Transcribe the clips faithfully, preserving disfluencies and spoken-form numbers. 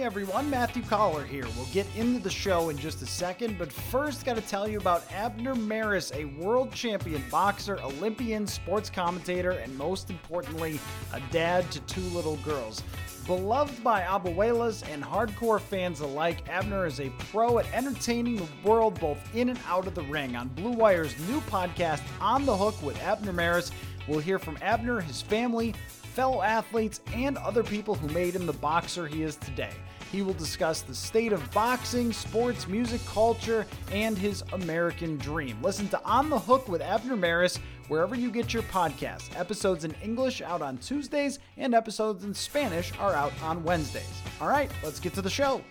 everyone, Matthew Collar here. We'll get into the show in just a second, but first got to tell you about Abner Mares, a world champion boxer, Olympian, sports commentator, and most importantly, a dad to two little girls. Beloved by abuelas and hardcore fans alike, Abner is a pro at entertaining the world both in and out of the ring. On Blue Wire's new podcast, On the Hook with Abner Mares, we'll hear from Abner, his family, fellow athletes, and other people who made him the boxer he is today. He will discuss the state of boxing, sports, music, culture, and his American dream. Listen to On the Hook with Abner Mares wherever you get your podcasts. Episodes in English out on Tuesdays, and episodes in Spanish are out on Wednesdays. All right, let's get to the show.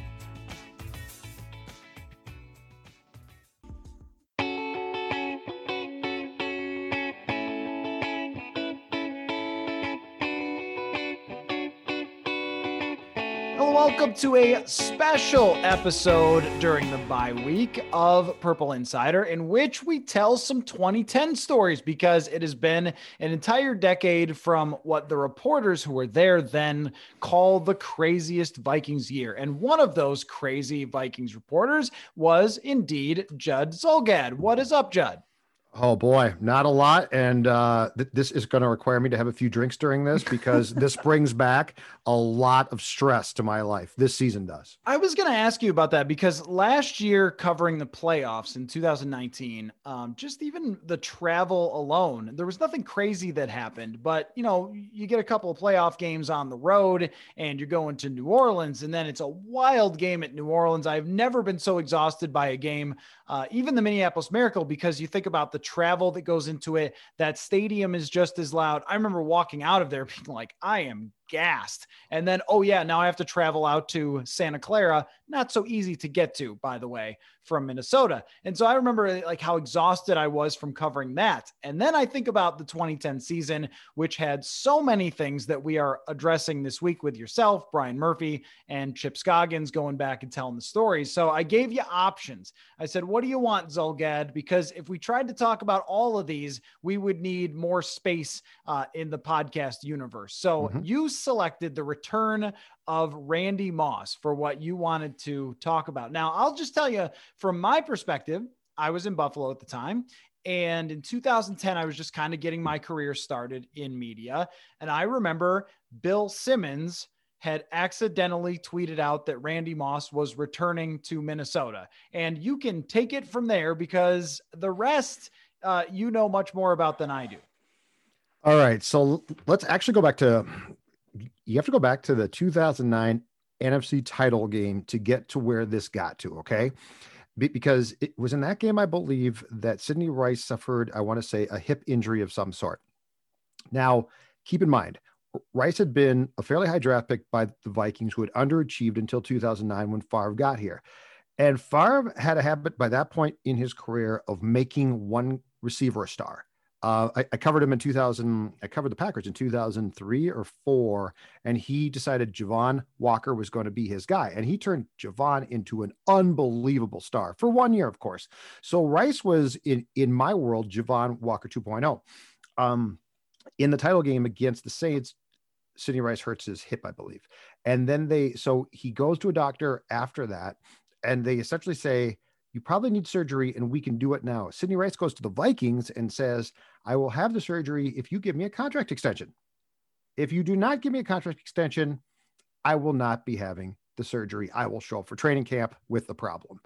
Welcome to a special episode during the bye week of Purple Insider, in which we tell some twenty ten stories, because it has been an entire decade from what the reporters who were there then called the craziest Vikings year. And one of those crazy Vikings reporters was indeed Judd Zulgad. What is up, Judd? Oh boy, not a lot. And uh, th- this is going to require me to have a few drinks during this, because this brings back a lot of stress to my life. This season does. I was going to ask you about that, because last year covering the playoffs in two thousand nineteen, um, just even the travel alone, there was nothing crazy that happened, but you know, you get a couple of playoff games on the road and you're going to New Orleans, and then it's a wild game at New Orleans. I've never been so exhausted by a game, uh, even the Minneapolis Miracle, because you think about the travel that goes into it. That stadium is just as loud. I remember walking out of there being like, I am gassed. And then, oh yeah, now I have to travel out to Santa Clara. Not so easy to get to, by the way, from Minnesota. And so I remember like how exhausted I was from covering that. And then I think about the twenty ten season, which had so many things that we are addressing this week with yourself, Brian Murphy, and Chip Scoggins going back and telling the stories. So I gave you options. I said, what do you want, Zulgad? Because if we tried to talk about all of these, we would need more space uh, in the podcast universe. So mm-hmm. you selected the return of Randy Moss for what you wanted to talk about. Now, I'll just tell you from my perspective, I was in Buffalo at the time. And in two thousand ten, I was just kind of getting my career started in media. And I remember Bill Simmons had accidentally tweeted out that Randy Moss was returning to Minnesota. And you can take it from there, because the rest, uh, you know much more about than I do. All right. So let's actually go back to, you have to go back to the two thousand nine N F C title game to get to where this got to. Okay. Be- because it was in that game, I believe, that Sidney Rice suffered, I want to say, a hip injury of some sort. Now, keep in mind, Rice had been a fairly high draft pick by the Vikings, who had underachieved until two thousand nine when Favre got here. And Favre had a habit by that point in his career of making one receiver a star. Uh, I, I covered him in two thousand. I covered the Packers in two thousand three or four, and he decided Javon Walker was going to be his guy. And he turned Javon into an unbelievable star for one year, of course. So Rice was, in, in my world, Javon Walker two point oh. Um, in the title game against the Saints, Sidney Rice hurts his hip, I believe. And then they, so he goes to a doctor after that, and they essentially say, you probably need surgery and we can do it now. Sidney Rice goes to the Vikings and says, I will have the surgery if you give me a contract extension. If you do not give me a contract extension, I will not be having the surgery. I will show up for training camp with the problem.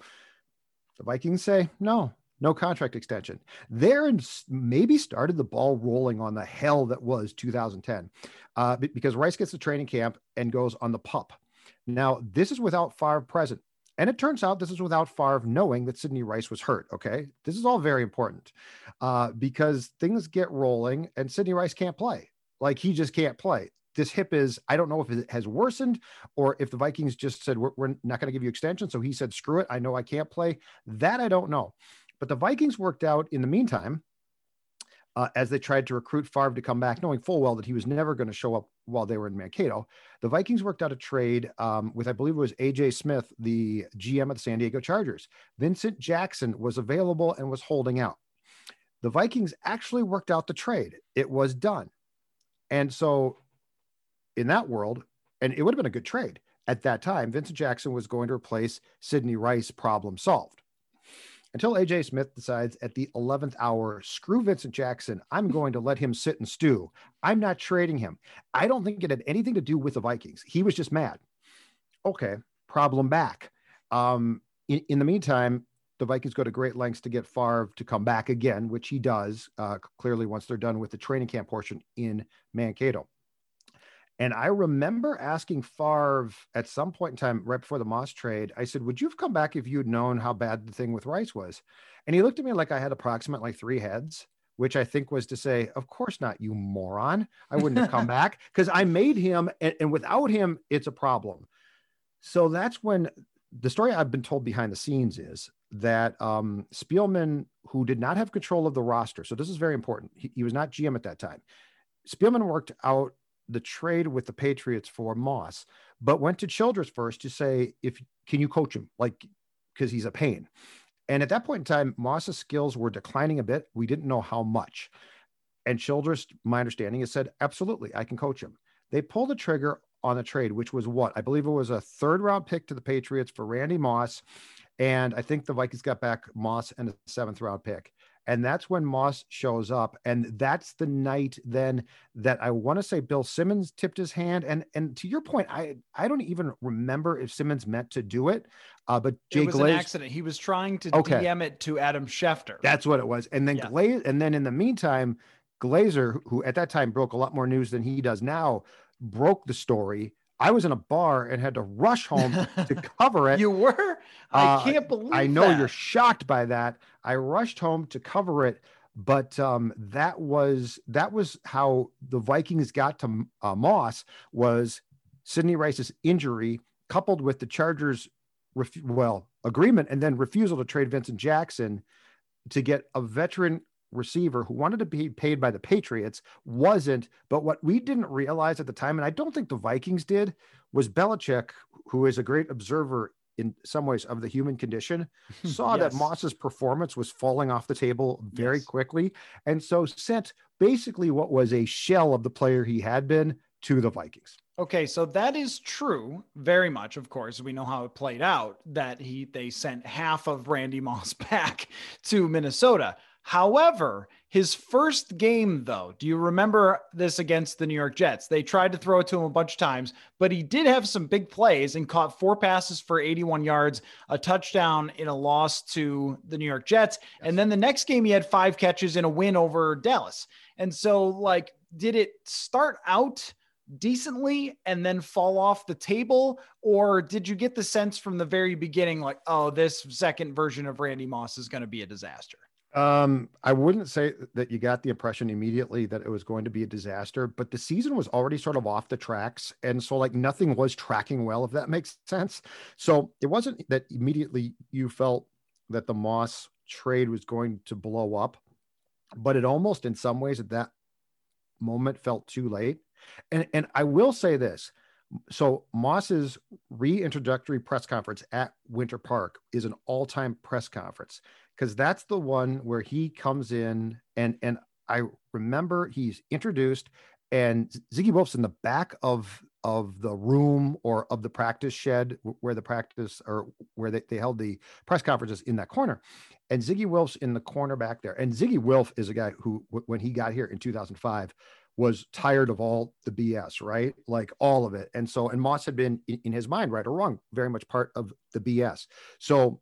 The Vikings say, no, no contract extension. There and maybe started the ball rolling on the hell that was two thousand ten, uh, because Rice gets to training camp and goes on the pup. Now, this is without Favre present. And it turns out this is without Favre knowing that Sidney Rice was hurt. Okay. This is all very important uh, because things get rolling and Sidney Rice can't play. Like, he just can't play. This hip is, I don't know if it has worsened or if the Vikings just said, we're, we're not going to give you extension. So he said, screw it. I know I can't play. That I don't know. But the Vikings worked out in the meantime, uh, as they tried to recruit Favre to come back, knowing full well that he was never going to show up while they were in Mankato. The Vikings worked out a trade um, with, I believe it was A J Smith, the G M of the San Diego Chargers. Vincent Jackson was available and was holding out. The Vikings actually worked out the trade. It was done. And so in that world, and it would have been a good trade. at that time, Vincent Jackson was going to replace Sidney Rice, problem solved. Until A J Smith decides at the eleventh hour, screw Vincent Jackson. I'm going to let him sit and stew. I'm not trading him. I don't think it had anything to do with the Vikings. He was just mad. Okay, problem back. Um, in, in the meantime, the Vikings go to great lengths to get Favre to come back again, which he does uh, clearly once they're done with the training camp portion in Mankato. And I remember asking Favre at some point in time, right before the Moss trade, I said, would you have come back if you'd known how bad the thing with Rice was? And he looked at me like I had approximately three heads, which I think was to say, of course not, you moron. I wouldn't have come back because I made him. And, and without him, it's a problem. So that's when the story I've been told behind the scenes is that um, Spielman, who did not have control of the roster, so this is very important. He, he was not G M at that time. Spielman worked out the trade with the Patriots for Moss, but went to Childress first to say, if can you coach him? Like, because he's a pain. And at that point in time, Moss's skills were declining a bit. We didn't know how much. And Childress, my understanding, has said, absolutely, I can coach him. They pulled the trigger on the trade, which was what? I believe it was a third round pick to the Patriots for Randy Moss. And I think the Vikings got back Moss and a seventh round pick. And that's when Moss shows up. And that's the night then that I want to say Bill Simmons tipped his hand. And and to your point, I, I don't even remember if Simmons meant to do it. Uh, but Jay it was Glaze, an accident. He was trying to okay. D M it to Adam Schefter. That's what it was. And then yeah. Glaze, and then in the meantime, Glazer, who at that time broke a lot more news than he does now, broke the story. I was in a bar and had to rush home to cover it. You were? I can't believe uh, I know that. You're shocked by that. I rushed home to cover it, but um, that was that was how the Vikings got to uh, Moss, was Sidney Rice's injury coupled with the Chargers' ref- well agreement and then refusal to trade Vincent Jackson to get a veteran receiver who wanted to be paid by the Patriots, wasn't. But what we didn't realize at the time, and I don't think the Vikings did, was Belichick, who is a great observer in some ways of the human condition, saw yes. that Moss's performance was falling off the table very yes. quickly. And so sent basically what was a shell of the player he had been to the Vikings. Okay, so that is true, very much. Of course, we know how it played out, that he they sent half of Randy Moss back to Minnesota. However, his first game, though, do you remember this against the New York Jets? They tried to throw it to him a bunch of times, but he did have some big plays and caught four passes for eighty-one yards, a touchdown in a loss to the New York Jets. Yes. And then the next game, he had five catches in a win over Dallas. And so, like, did it start out decently and then fall off the table? Or did you get the sense from the very beginning, like, oh, this second version of Randy Moss is going to be a disaster? Um, I wouldn't say that you got the impression immediately that it was going to be a disaster, but the season was already sort of off the tracks. And so like nothing was tracking well, if that makes sense. So it wasn't that immediately you felt that the Moss trade was going to blow up, but it almost in some ways at that moment felt too late. And, and I will say this. So Moss's reintroductory press conference at Winter Park is an all-time press conference, because that's the one where he comes in and, and I remember he's introduced and Ziggy Wolf's in the back of, of the room or of the practice shed where the practice or where they, they held the press conferences in that corner. And Ziggy Wolf's in the corner back there. And Ziggy Wolf is a guy who, when he got here in two thousand five, was tired of all the B S, right? Like all of it. And so, and Moss had been in, in his mind, right or wrong, very much part of the B S. So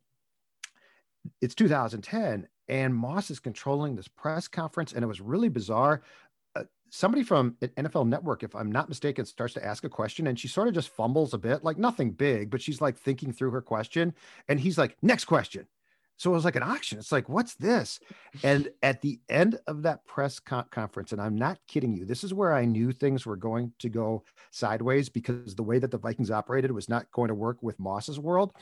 it's two thousand ten and Moss is controlling this press conference. And it was really bizarre. Uh, somebody from N F L Network, if I'm not mistaken, starts to ask a question and she sort of just fumbles a bit, like nothing big, but she's like thinking through her question. And he's like, next question. So it was like an auction. It's like, what's this? And at the end of that press con- conference, and I'm not kidding you, this is where I knew things were going to go sideways, because the way that the Vikings operated was not going to work with Moss's world.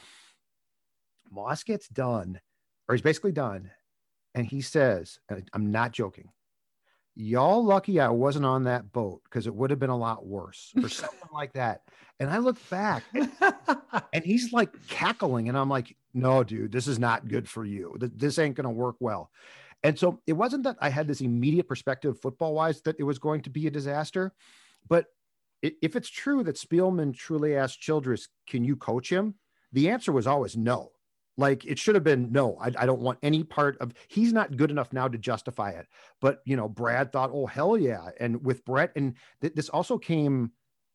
Moss gets done, or he's basically done. And he says, and I'm not joking, y'all lucky I wasn't on that boat, because it would have been a lot worse, or something like that. And I look back and he's like cackling. And I'm like, no, dude, this is not good for you. This ain't going to work well. And so it wasn't that I had this immediate perspective football wise that it was going to be a disaster, but if it's true that Spielman truly asked Childress, can you coach him? The answer was always no. Like it should have been, no, I, I don't want any part of, he's not good enough now to justify it. But, you know, Brad thought, oh, hell yeah. And with Brett, and th- this also came,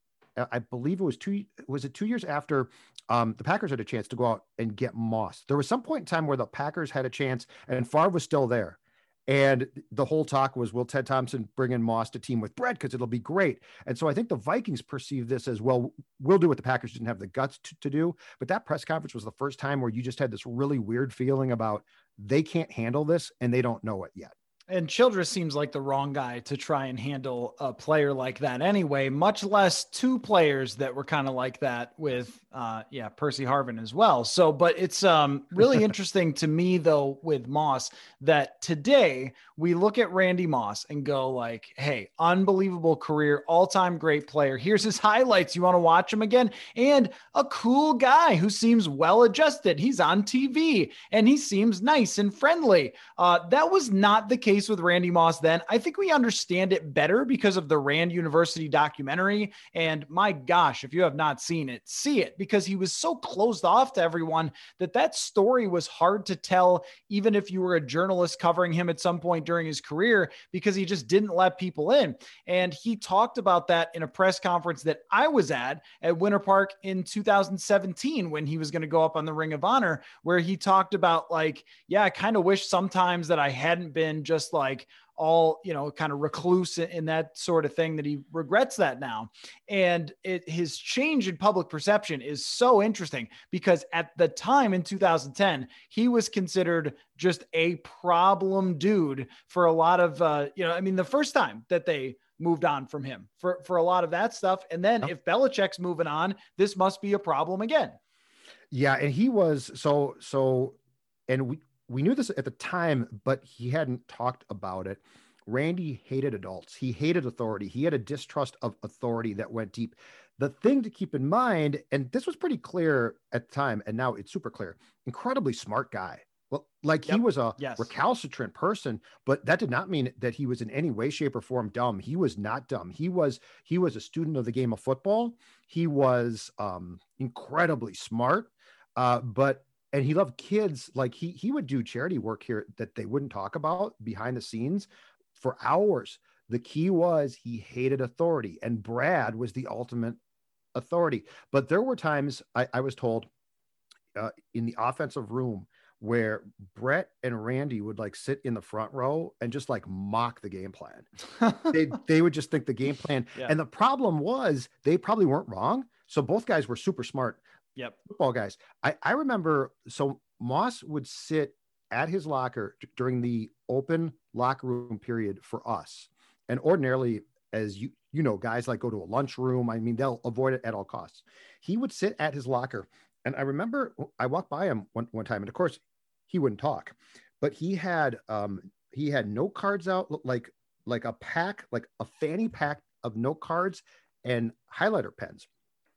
I believe it was two, was it two years after um, the Packers had a chance to go out and get Moss. There was some point in time where the Packers had a chance and Favre was still there. And the whole talk was, will Ted Thompson bring in Moss to team with Brett? Because it'll be great. And so I think the Vikings perceive this as, well, we'll do what the Packers didn't have the guts to, to do. But that press conference was the first time where you just had this really weird feeling about they can't handle this and they don't know it yet. And Childress seems like the wrong guy to try and handle a player like that anyway, much less two players that were kind of like that with, uh, yeah, Percy Harvin as well. So, but it's um, really interesting to me, though, with Moss, that today we look at Randy Moss and go like, hey, unbelievable career, all-time great player. Here's his highlights. You want to watch him again? And a cool guy who seems well-adjusted. He's on T V and he seems nice and friendly. Uh, that was not the case with Randy Moss then. I think we understand it better because of the Rand University documentary. And my gosh, if you have not seen it, see it, because he was so closed off to everyone that that story was hard to tell, even if you were a journalist covering him at some point during his career, because he just didn't let people in. And he talked about that in a press conference that I was at at Winter Park in two thousand seventeen when he was going to go up on the Ring of Honor, where he talked about like, yeah, I kind of wish sometimes that I hadn't been just like all, you know, kind of recluse in that sort of thing, that he regrets that now. And it, his change in public perception is so interesting because at the time in two thousand ten, he was considered just a problem dude for a lot of, uh, you know, I mean, the first time that they moved on from him for, for a lot of that stuff. And then if Belichick's moving on, this must be a problem again. Yeah. And he was so, so, and we, we knew this at the time, but he hadn't talked about it. Randy hated adults. He hated authority. He had a distrust of authority that went deep. The thing to keep in mind, and this was pretty clear at the time, and now it's super clear, incredibly smart guy. Well, like yep. he was a yes. recalcitrant person, but that did not mean that he was in any way, shape, or form dumb. He was not dumb. He was, he was a student of the game of football. He was um, incredibly smart, uh, but and he loved kids. Like he, he would do charity work here that they wouldn't talk about behind the scenes for hours. The key was he hated authority, and Brad was the ultimate authority. But there were times I, I was told uh, in the offensive room where Brett and Randy would like sit in the front row and just like mock the game plan. they, they would just think the game plan. Yeah. And the problem was they probably weren't wrong. So both guys were super smart. Yep. Football guys. I, I remember, so Moss would sit at his locker d- during the open locker room period for us. And ordinarily, as you, you know, guys like go to a lunchroom. I mean, they'll avoid it at all costs. He would sit at his locker. And I remember I walked by him one, one time, and of course he wouldn't talk, but he had, um, he had note cards out, like, like a pack, like a fanny pack of note cards and highlighter pens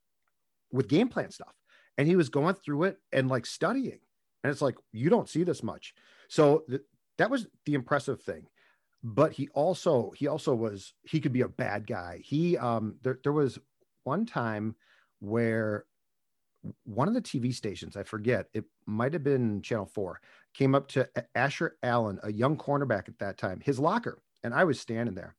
with game plan stuff. And he was going through it and like studying. And it's like, you don't see this much. So th- that was the impressive thing. But he also, he also was, he could be a bad guy. He, um, there, there was one time where one of the T V stations, I forget, it might've been Channel four, came up to Asher Allen, a young cornerback at that time, his locker. And I was standing there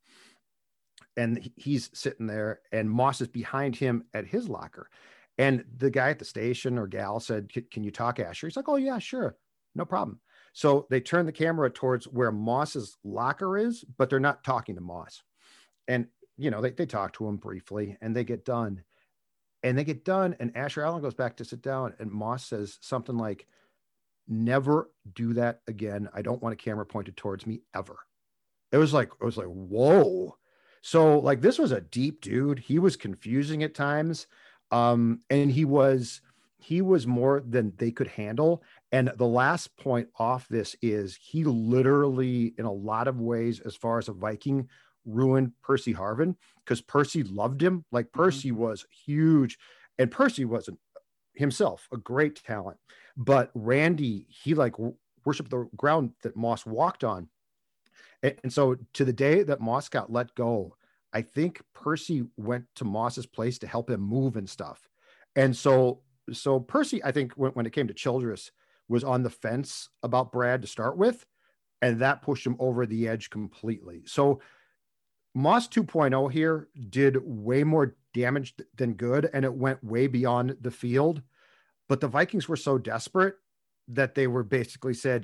and he's sitting there and Moss is behind him at his locker. And the guy at the station or gal said, can you talk, Asher? He's like, oh yeah, sure. No problem. So they turn the camera towards where Moss's locker is, but they're not talking to Moss. And, you know, they, they talk to him briefly and they get done and they get done. And Asher Allen goes back to sit down and Moss says something like, never do that again. I don't want a camera pointed towards me ever. It was like, it was like, whoa. So like, this was a deep dude. He was confusing at times. Um, and he was, he was more than they could handle. And the last point off this is he literally, in a lot of ways, as far as a Viking, ruined Percy Harvin because Percy loved him. Like Percy mm-hmm. was huge, and Percy wasn't himself a great talent, but Randy, he like worshiped the ground that Moss walked on. And, and so to the day that Moss got let go, I think Percy went to Moss's place to help him move and stuff. And so, so Percy, I think when, when it came to Childress, was on the fence about Brad to start with, and that pushed him over the edge completely. So Moss two point oh here did way more damage than good, and it went way beyond the field. But the Vikings were so desperate that they were basically said,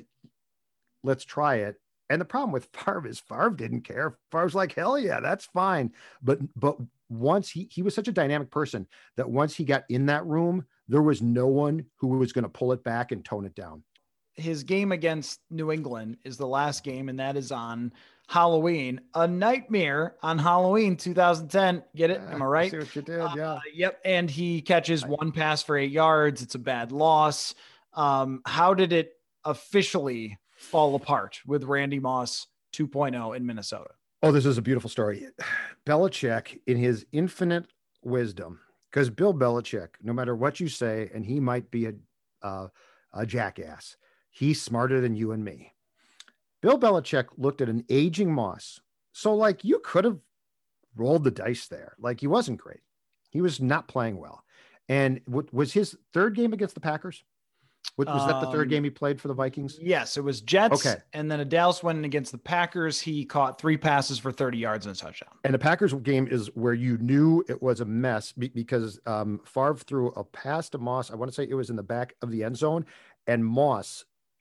let's try it. And the problem with Favre is Favre didn't care. Favre's like, hell yeah, that's fine. But but once he he was such a dynamic person that once he got in that room, there was no one who was going to pull it back and tone it down. His game against New England is the last game, and that is on Halloween. A Nightmare on Halloween two thousand ten. Get it? Am I right? I see what you did, yeah. Uh, yep. And he catches one pass for eight yards. It's a bad loss. Um, how did it officially fall apart with Randy Moss two point oh in Minnesota? Oh, this is a beautiful story. Belichick, in his infinite wisdom, because Bill Belichick, no matter what you say, and he might be a, uh, a jackass, he's smarter than you and me. Bill Belichick looked at an aging Moss. So like you could have rolled the dice there. Like he wasn't great. He was not playing well. And what was his third game against the Packers? Was, was that the third Um, game he played for the Vikings? Yes, it was Jets. Okay. And then a Dallas went in against the Packers. He caught three passes for thirty yards and a touchdown. And the Packers game is where you knew it was a mess be- because um, Favre threw a pass to Moss. I want to say it was in the back of the end zone, and Moss,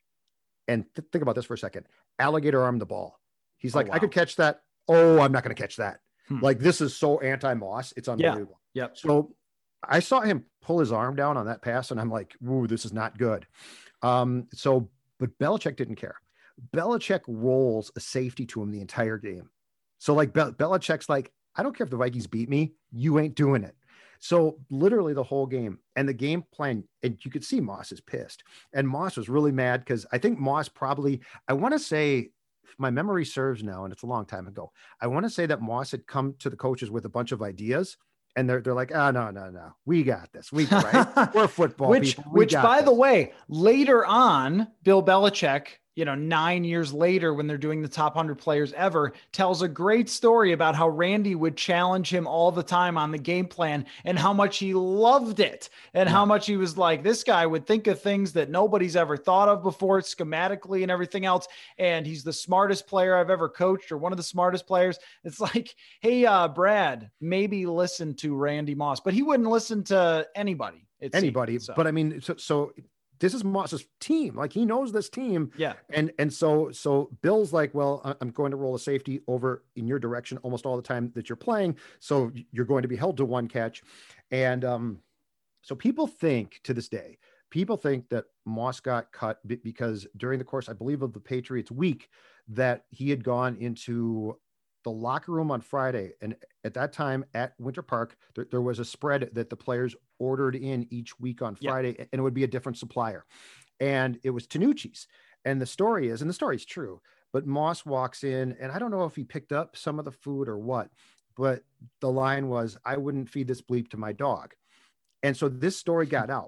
and th- think about this for a second, alligator armed the ball. He's Oh, like, wow. I could catch that. Oh, I'm not going to catch that. Hmm. Like, this is so anti-Moss. It's unbelievable. Yep. So I saw him pull his arm down on that pass, and I'm like, ooh, this is not good. Um, so, but Belichick didn't care. Belichick rolls a safety to him the entire game. So like Bel- Belichick's like, I don't care if the Vikings beat me, you ain't doing it. So literally the whole game and the game plan, and you could see Moss is pissed. And Moss was really mad because I think Moss probably, I want to say, if my memory serves now, and it's a long time ago, I want to say that Moss had come to the coaches with a bunch of ideas. And they're, they're like, oh, no, no, no. We got this. We right. We're football which, people. We which got by this. the way, later on, Bill Belichick, you know, nine years later, when they're doing the top one hundred players ever, tells a great story about how Randy would challenge him all the time on the game plan and how much he loved it and Yeah. how much he was like, this guy would think of things that nobody's ever thought of before, schematically and everything else. And he's the smartest player I've ever coached, or one of the smartest players. It's like, hey, uh, Brad, maybe listen to Randy Moss, but he wouldn't listen to anybody. it anybody. seemed, so. But I mean, so, so this is Moss's team. Like he knows this team. Yeah. And, and so, so Bill's like, well, I- I'm going to roll a safety over in your direction almost all the time that you're playing. So you're going to be held to one catch. And, um, so people think to this day, people think that Moss got cut be- because during the course, I believe, of the Patriots week, that he had gone into the locker room on Friday. And at that time at Winter Park, there, there was a spread that the players ordered in each week on Friday, yep. and it would be a different supplier. And it was Tanucci's. And the story is, and the story is true, but Moss walks in, and I don't know if he picked up some of the food or what, but the line was, I wouldn't feed this bleep to my dog. And so this story got out.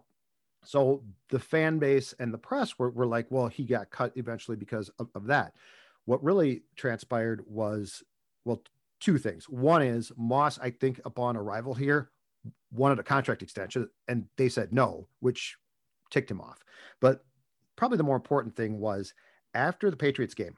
So the fan base and the press were, were like, well, he got cut eventually because of, of that. What really transpired was, well, two things. One is Moss, I think, upon arrival here, wanted a contract extension, and they said no, which ticked him off. But probably the more important thing was, after the Patriots game,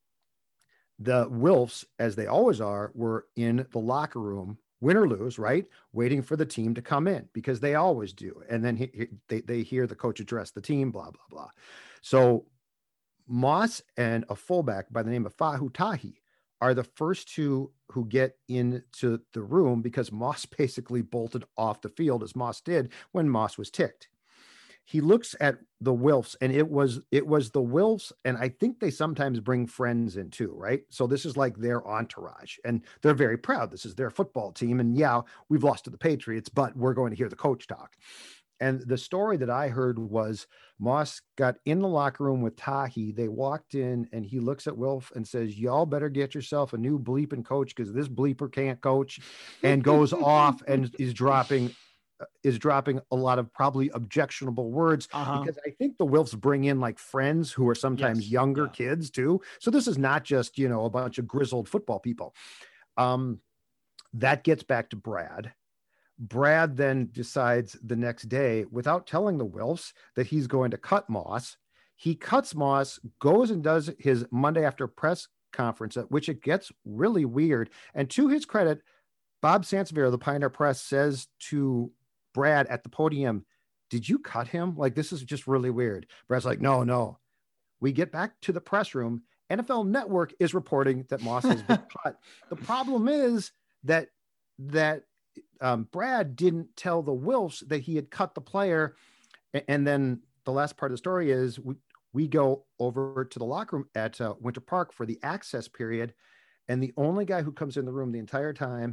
the Wilfs, as they always are, were in the locker room, win or lose, right? Waiting for the team to come in, because they always do. And then he, he, they, they hear the coach address the team, blah, blah, blah. So Moss and a fullback by the name of Fahu Tahi are the first two who get into the room, because Moss basically bolted off the field, as Moss did when Moss was ticked. He looks at the Wilfs, and it was, it was the Wilfs. And I think they sometimes bring friends in too, right? So this is like their entourage, and they're very proud. This is their football team. And yeah, we've lost to the Patriots, but we're going to hear the coach talk. And the story that I heard was Moss got in the locker room with Tahi. They walked in, and he looks at Wilf and says, y'all better get yourself a new bleeping coach, because this bleeper can't coach, and goes off and is dropping is dropping a lot of probably objectionable words, uh-huh. because I think the Wilfs bring in like friends who are sometimes yes. younger yeah. kids too. So this is not just, you know, a bunch of grizzled football people. Um, That gets back to Brad. Brad then decides the next day, without telling the Wilfs, that he's going to cut Moss. He cuts Moss, goes and does his Monday after press conference, at which it gets really weird. And to his credit, Bob Sansevier of the Pioneer Press says to Brad at the podium, did you cut him? Like, this is just really weird. Brad's like, no, no. We get back to the press room. N F L Network is reporting that Moss has been cut. The problem is that, that, Um, Brad didn't tell the Wilfs that he had cut the player. And then the last part of the story is we, we go over to the locker room at uh, Winter Park for the access period. And the only guy who comes in the room the entire time,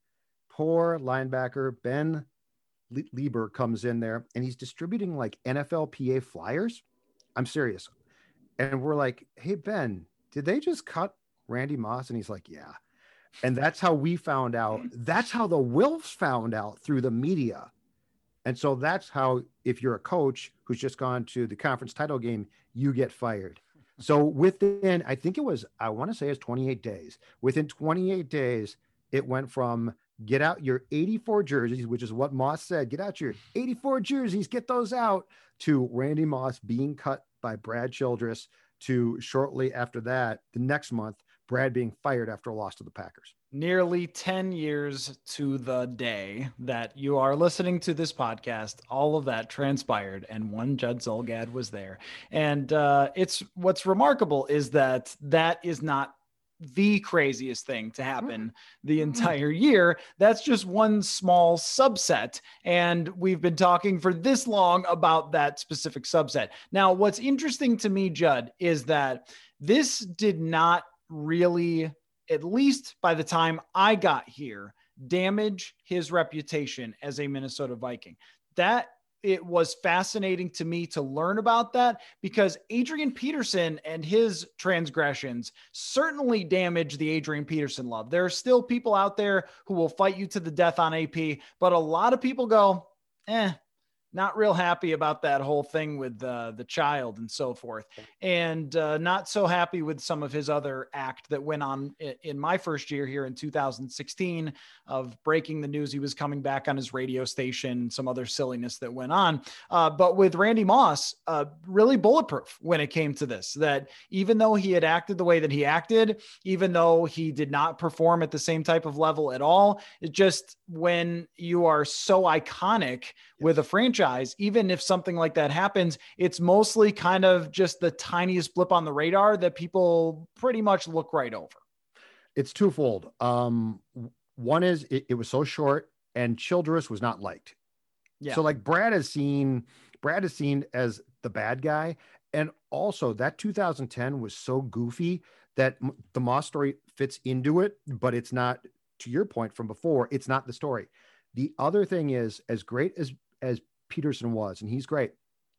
poor linebacker, Ben Lieber, comes in there and he's distributing like N F L P A flyers. I'm serious. And we're like, hey, Ben, did they just cut Randy Moss? And he's like, yeah. And that's how we found out. That's how the Wilfs found out, through the media. And so that's how, if you're a coach who's just gone to the conference title game, you get fired. So within, I think it was, I want to say it's twenty-eight days. Within twenty-eight days, it went from get out your eighty-four jerseys, which is what Moss said, get out your eighty-four jerseys, get those out, to Randy Moss being cut by Brad Childress, to shortly after that, the next month, Brad being fired after a loss to the Packers. Nearly ten years to the day that you are listening to this podcast, all of that transpired, and one Judd Zulgad was there. And uh, it's what's remarkable is that that is not the craziest thing to happen the entire year. That's just one small subset. And we've been talking for this long about that specific subset. Now, what's interesting to me, Judd, is that this did not really, at least by the time I got here, damage his reputation as a Minnesota Viking. That it was fascinating to me to learn about that, because Adrian Peterson and his transgressions certainly damaged the Adrian Peterson love. There are still people out there who will fight you to the death on A P, but a lot of people go, eh, not real happy about that whole thing with uh, the child and so forth. And uh, not so happy with some of his other act that went on in, in my first year here in two thousand sixteen, of breaking the news he was coming back on his radio station, some other silliness that went on. Uh, but with Randy Moss, uh, really bulletproof when it came to this, that even though he had acted the way that he acted, even though he did not perform at the same type of level at all, it just, when you are so iconic with a franchise, even if something like that happens, it's mostly kind of just the tiniest blip on the radar that people pretty much look right over. It's twofold. Um, one is it, it was so short, and Childress was not liked. Yeah. So like Brad is seen, Brad is seen as the bad guy. And also that two thousand ten was so goofy that the Moss story fits into it, but it's not, to your point from before, it's not the story. The other thing is, as great as, as Peterson was, and he's great,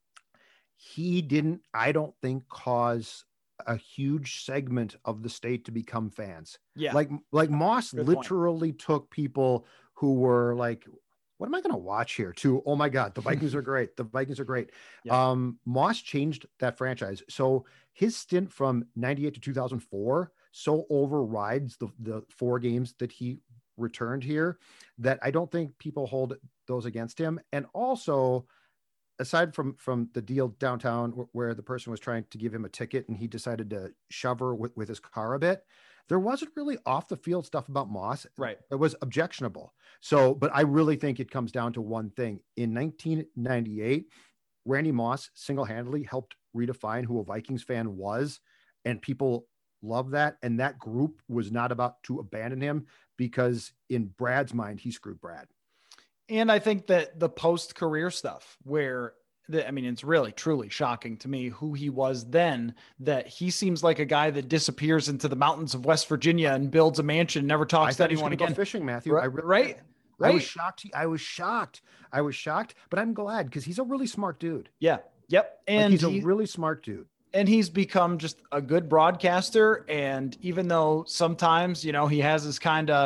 he didn't, I don't think, cause a huge segment of the state to become fans. Yeah. Like, like Moss Good literally point. Took people who were like, what am I going to watch here? To, oh my God, the Vikings are great. The Vikings are great. Yeah. Um, Moss changed that franchise. So his stint from ninety-eight to two thousand four so overrides the, the four games that he returned here that I don't think people hold those against him. And also, aside from, from the deal downtown where the person was trying to give him a ticket and he decided to shove her with, with his car a bit, there wasn't really off the field stuff about Moss. Right. It was objectionable. So, but I really think it comes down to one thing. In nineteen ninety-eight, Randy Moss single-handedly helped redefine who a Vikings fan was, and people love that. And that group was not about to abandon him, because in Brad's mind, he screwed Brad. And I think that the post-career stuff where the, I mean, it's really truly shocking to me who he was then, that he seems like a guy that disappears into the mountains of West Virginia and builds a mansion, never talks to anyone again. Go fishing, Matthew. Right. I really, right. I was shocked. I was shocked. I was shocked, but I'm glad, because he's a really smart dude. Yeah. Yep. And like he's he, a really smart dude. And he's become just a good broadcaster. And even though sometimes, you know, he has his kind of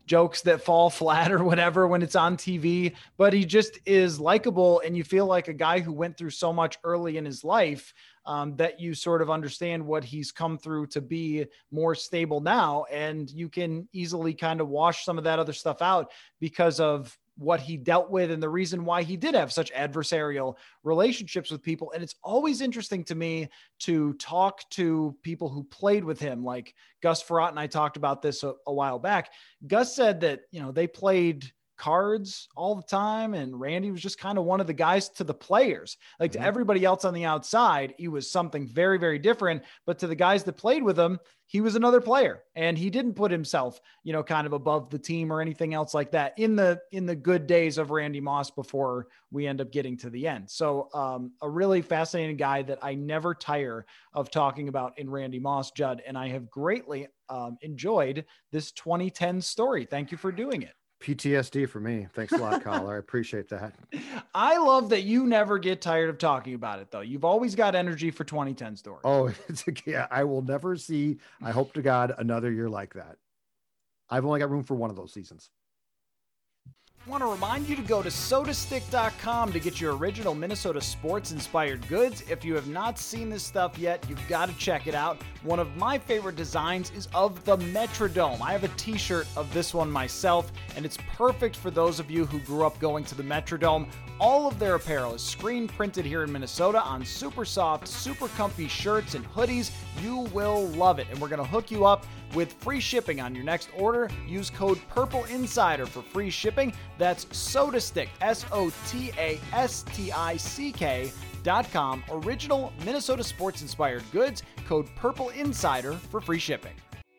jokes that fall flat or whatever when it's on T V, but he just is likable. And you feel like a guy who went through so much early in his life um, that you sort of understand what he's come through to be more stable now. And you can easily kind of wash some of that other stuff out because of what he dealt with and the reason why he did have such adversarial relationships with people. And it's always interesting to me to talk to people who played with him. Like Gus Frerotte and I talked about this a, a while back. Gus said that, you know, they played cards all the time, and Randy was just kind of one of the guys to the players. Like mm-hmm. to everybody else on the outside, he was something very, very different. But to the guys that played with him, he was another player, and he didn't put himself, you know, kind of above the team or anything else like that in the, in the good days of Randy Moss before we end up getting to the end. So um, a really fascinating guy that I never tire of talking about in Randy Moss, Judd, and I have greatly um, enjoyed this twenty ten story. Thank you for doing it. P T S D for me. Thanks a lot, caller. I appreciate that. I love that you never get tired of talking about it, though. You've always got energy for twenty ten stories. Oh, it's, yeah. I will never see, I hope to God, another year like that. I've only got room for one of those seasons. I want to remind you to go to soda stick dot com to get your original Minnesota sports-inspired goods. If you have not seen this stuff yet, you've got to check it out. One of my favorite designs is of the Metrodome. I have a t-shirt of this one myself, and it's perfect for those of you who grew up going to the Metrodome. All of their apparel is screen printed here in Minnesota on super soft, super comfy shirts and hoodies. You will love it, and we're going to hook you up with free shipping on your next order. Use code Purple Insider for free shipping. That's SotaStick, S O T A S T I C K dot com. Original Minnesota sports inspired goods. Code Purple Insider for free shipping.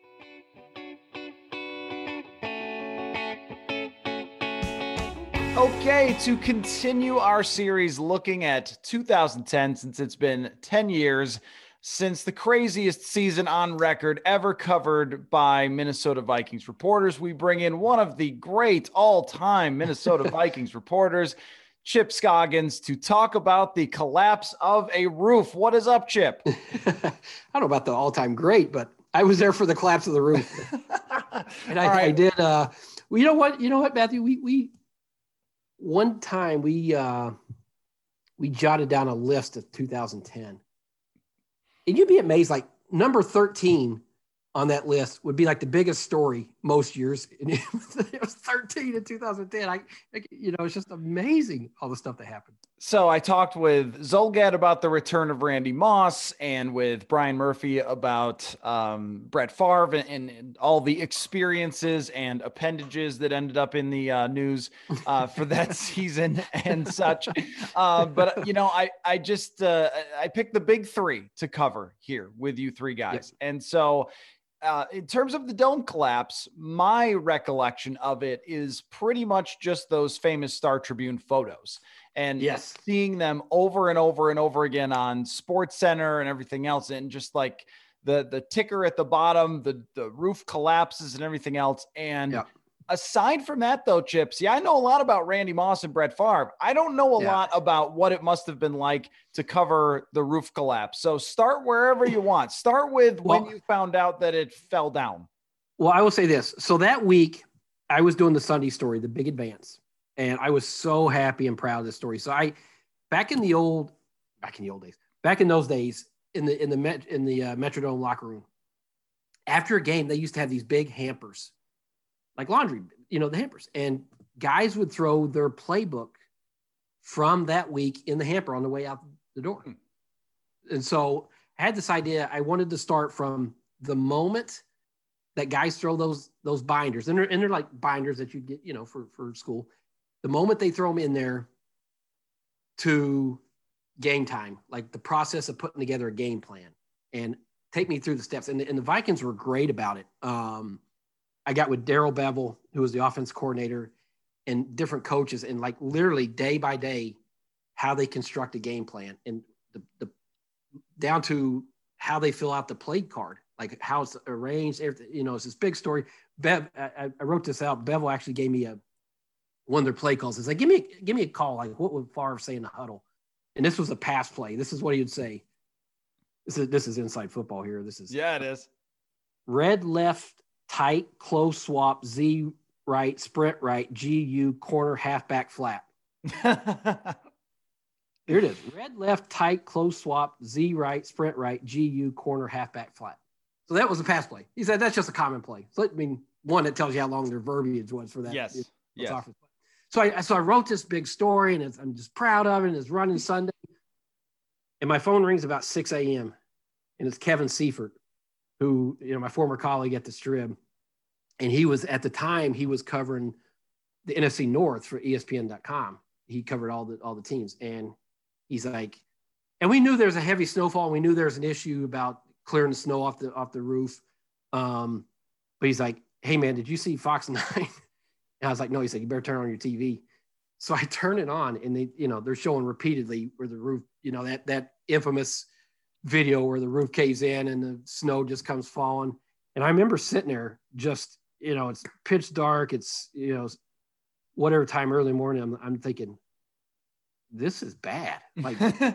Okay, to continue our series looking at two thousand ten, since it's been ten years since the craziest season on record ever covered by Minnesota Vikings reporters, we bring in one of the great all-time Minnesota Vikings reporters, Chip Scoggins, to talk about the collapse of a roof. What is up, Chip? I don't know about the all-time great, but I was there for the collapse of the roof. and I, right. I did. Uh, well, you know what? You know what, Matthew? We we one time we uh, we jotted down a list of two thousand ten. And you'd be amazed, like number thirteen on that list would be like the biggest story most years. And it was, it was thirteen in two thousand ten. I, you know, it's just amazing all the stuff that happened. So I talked with Zulgad about the return of Randy Moss and with Brian Murphy about um, Brett Favre and, and, and all the experiences and appendages that ended up in the uh, news uh, for that season and such. Uh, but, you know, I, I just, uh, I picked the big three to cover here with you three guys. Yep. And so Uh, in terms of the dome collapse, my recollection of it is pretty much just those famous Star Tribune photos and yes. seeing them over and over and over again on Sports Center and everything else. And just like the, the ticker at the bottom, the, the roof collapses and everything else. And yeah. aside from that though, Chips, yeah, I know a lot about Randy Moss and Brett Favre. I don't know a yeah. lot about what it must've been like to cover the roof collapse. So start wherever you want. Start with well, when you found out that it fell down. Well, I will say this. So that week I was doing the Sunday story, the big advance, and I was so happy and proud of this story. So I, back in the old, back in the old days, back in those days in the, in the, Met, in the uh, Metrodome locker room, after a game, they used to have these big hampers, like laundry, you know, the hampers, and guys would throw their playbook from that week in the hamper on the way out the door. And so I had this idea. I wanted to start from the moment that guys throw those, those binders, and they're, and they're like binders that you get, you know, for, for school, the moment they throw them in there to game time, like the process of putting together a game plan and take me through the steps. And the, and the Vikings were great about it. Um, I got with Darrell Bevell, who was the offense coordinator, and different coaches, and like literally day by day, how they construct a game plan and the, the down to how they fill out the play card, like how it's arranged. Everything, you know, it's this big story. Bev, I, I wrote this out. Bevell actually gave me a one of their play calls. It's like, give me, give me a call. Like, what would Favre say in the huddle? And this was a pass play. This is what he would say. This is this is inside football here. This is yeah, it is. Red left. Tight, close swap, Z right, sprint right, G U corner halfback flat. Here it is. Red left, tight, close swap, Z right, sprint right, G U corner halfback flat. So that was a pass play. He said that's just a common play. So I mean, one that tells you how long their verbiage was for that. Yes. It, yes. Offered. So I so I wrote this big story, and it's, I'm just proud of it. And it's running Sunday, and my phone rings about six a.m. and it's Kevin Seifert, who, you know, my former colleague at the Strib, and he was at the time he was covering the N F C North for E S P N dot com. He covered all the all the teams, and he's like, and we knew there was a heavy snowfall. And we knew there was an issue about clearing the snow off the off the roof. Um, but he's like, hey man, did you see Fox nine? And I was like, no. He said, you better turn on your T V. So I turn it on, and they, you know, they're showing repeatedly where the roof, you know, that that infamous video where the roof caves in and the snow just comes falling. And I remember sitting there, just, you know, it's pitch dark. It's, you know, whatever time early morning. I'm, I'm thinking, this is bad. Like,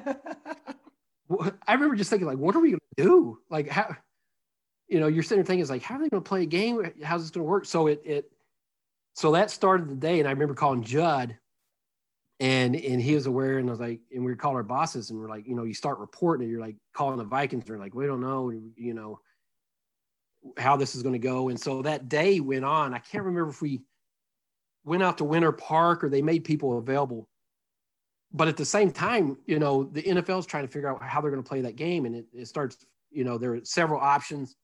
I remember just thinking, like, what are we going to do? Like, how, you know, you're sitting there thinking, it's like, how are they going to play a game? How's this going to work? So it, it, so that started the day. And I remember calling Judd, and, and he was aware. And I was like, and we were calling our bosses, and we're like, you know, you start reporting it. You're like calling the Vikings. They're like, we don't know, you know, how this is going to go. And so that day went on. I can't remember if we went out to Winter Park or they made people available. But at the same time, you know, the N F L is trying to figure out how they're going to play that game. And it, it starts, you know, there are several options.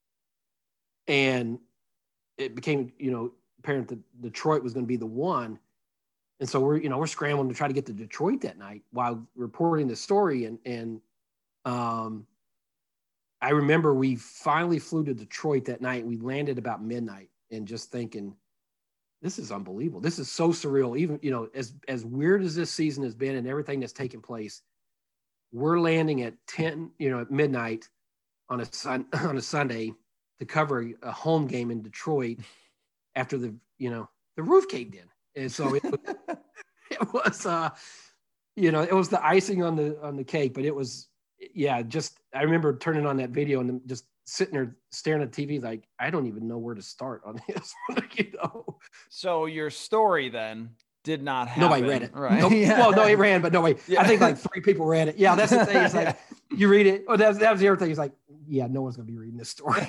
And it became, you know, apparent that Detroit was going to be the one. And so we're, you know, we're scrambling to try to get to Detroit that night while reporting the story. And, and um, I remember we finally flew to Detroit that night. We landed about midnight, and just thinking, this is unbelievable. This is so surreal. Even, you know, as, as weird as this season has been and everything that's taken place, we're landing at ten, you know, at midnight on a sun, on a Sunday to cover a home game in Detroit after the, you know, the roof caved in. And so it was, it was uh, you know, it was the icing on the, on the cake, but it was, yeah, just, I remember turning on that video and just sitting there staring at the T V, like, I don't even know where to start on this. You know? So your story then did not happen. Nobody read it. Right. Nope. Yeah. Well, no, it ran, but nobody, yeah. I think like three people read it. Yeah. That's the thing. It's like, you read it. Oh, that was, that was the other thing. It's like, yeah, no one's going to be reading this story.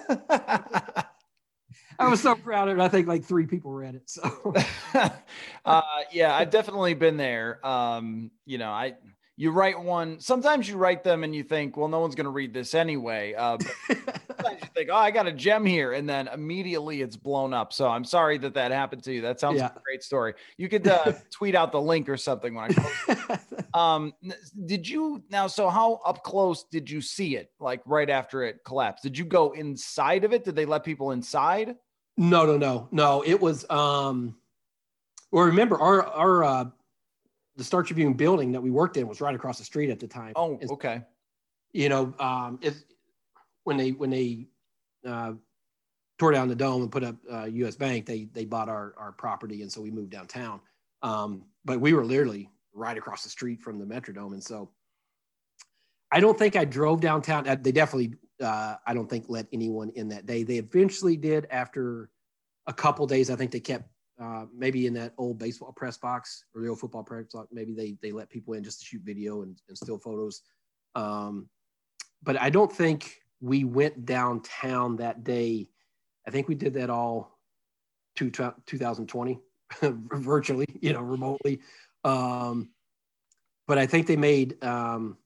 I was so proud of it. I think like three people read it. So, uh, yeah, I've definitely been there. Um, you know, I, you write one, sometimes you write them and you think, well, no one's going to read this anyway. Uh, but sometimes you think, oh, I got a gem here. And then immediately it's blown up. So I'm sorry that that happened to you. That sounds yeah. like a great story. You could uh, tweet out the link or something when I post it. Um, did you now, so how up close did you see it? Like right after it collapsed, did you go inside of it? Did they let people inside? No, no, no, no. It was, um, well, remember our, our, uh, the Star Tribune building that we worked in was right across the street at the time. Oh, and, okay. You know, um, it, when they, when they, uh, tore down the dome and put up uh, U S Bank, they, they bought our, our property. And so we moved downtown. Um, but we were literally right across the street from the Metrodome. And so I don't think I drove downtown. They definitely, uh, I don't think let anyone in that day. They eventually did after a couple days. I think they kept uh, maybe in that old baseball press box or the old football press box. Maybe they they let people in just to shoot video and, and still photos. Um, but I don't think we went downtown that day. I think we did that all to two thousand twenty virtually, you know, remotely. Um, but I think they made um,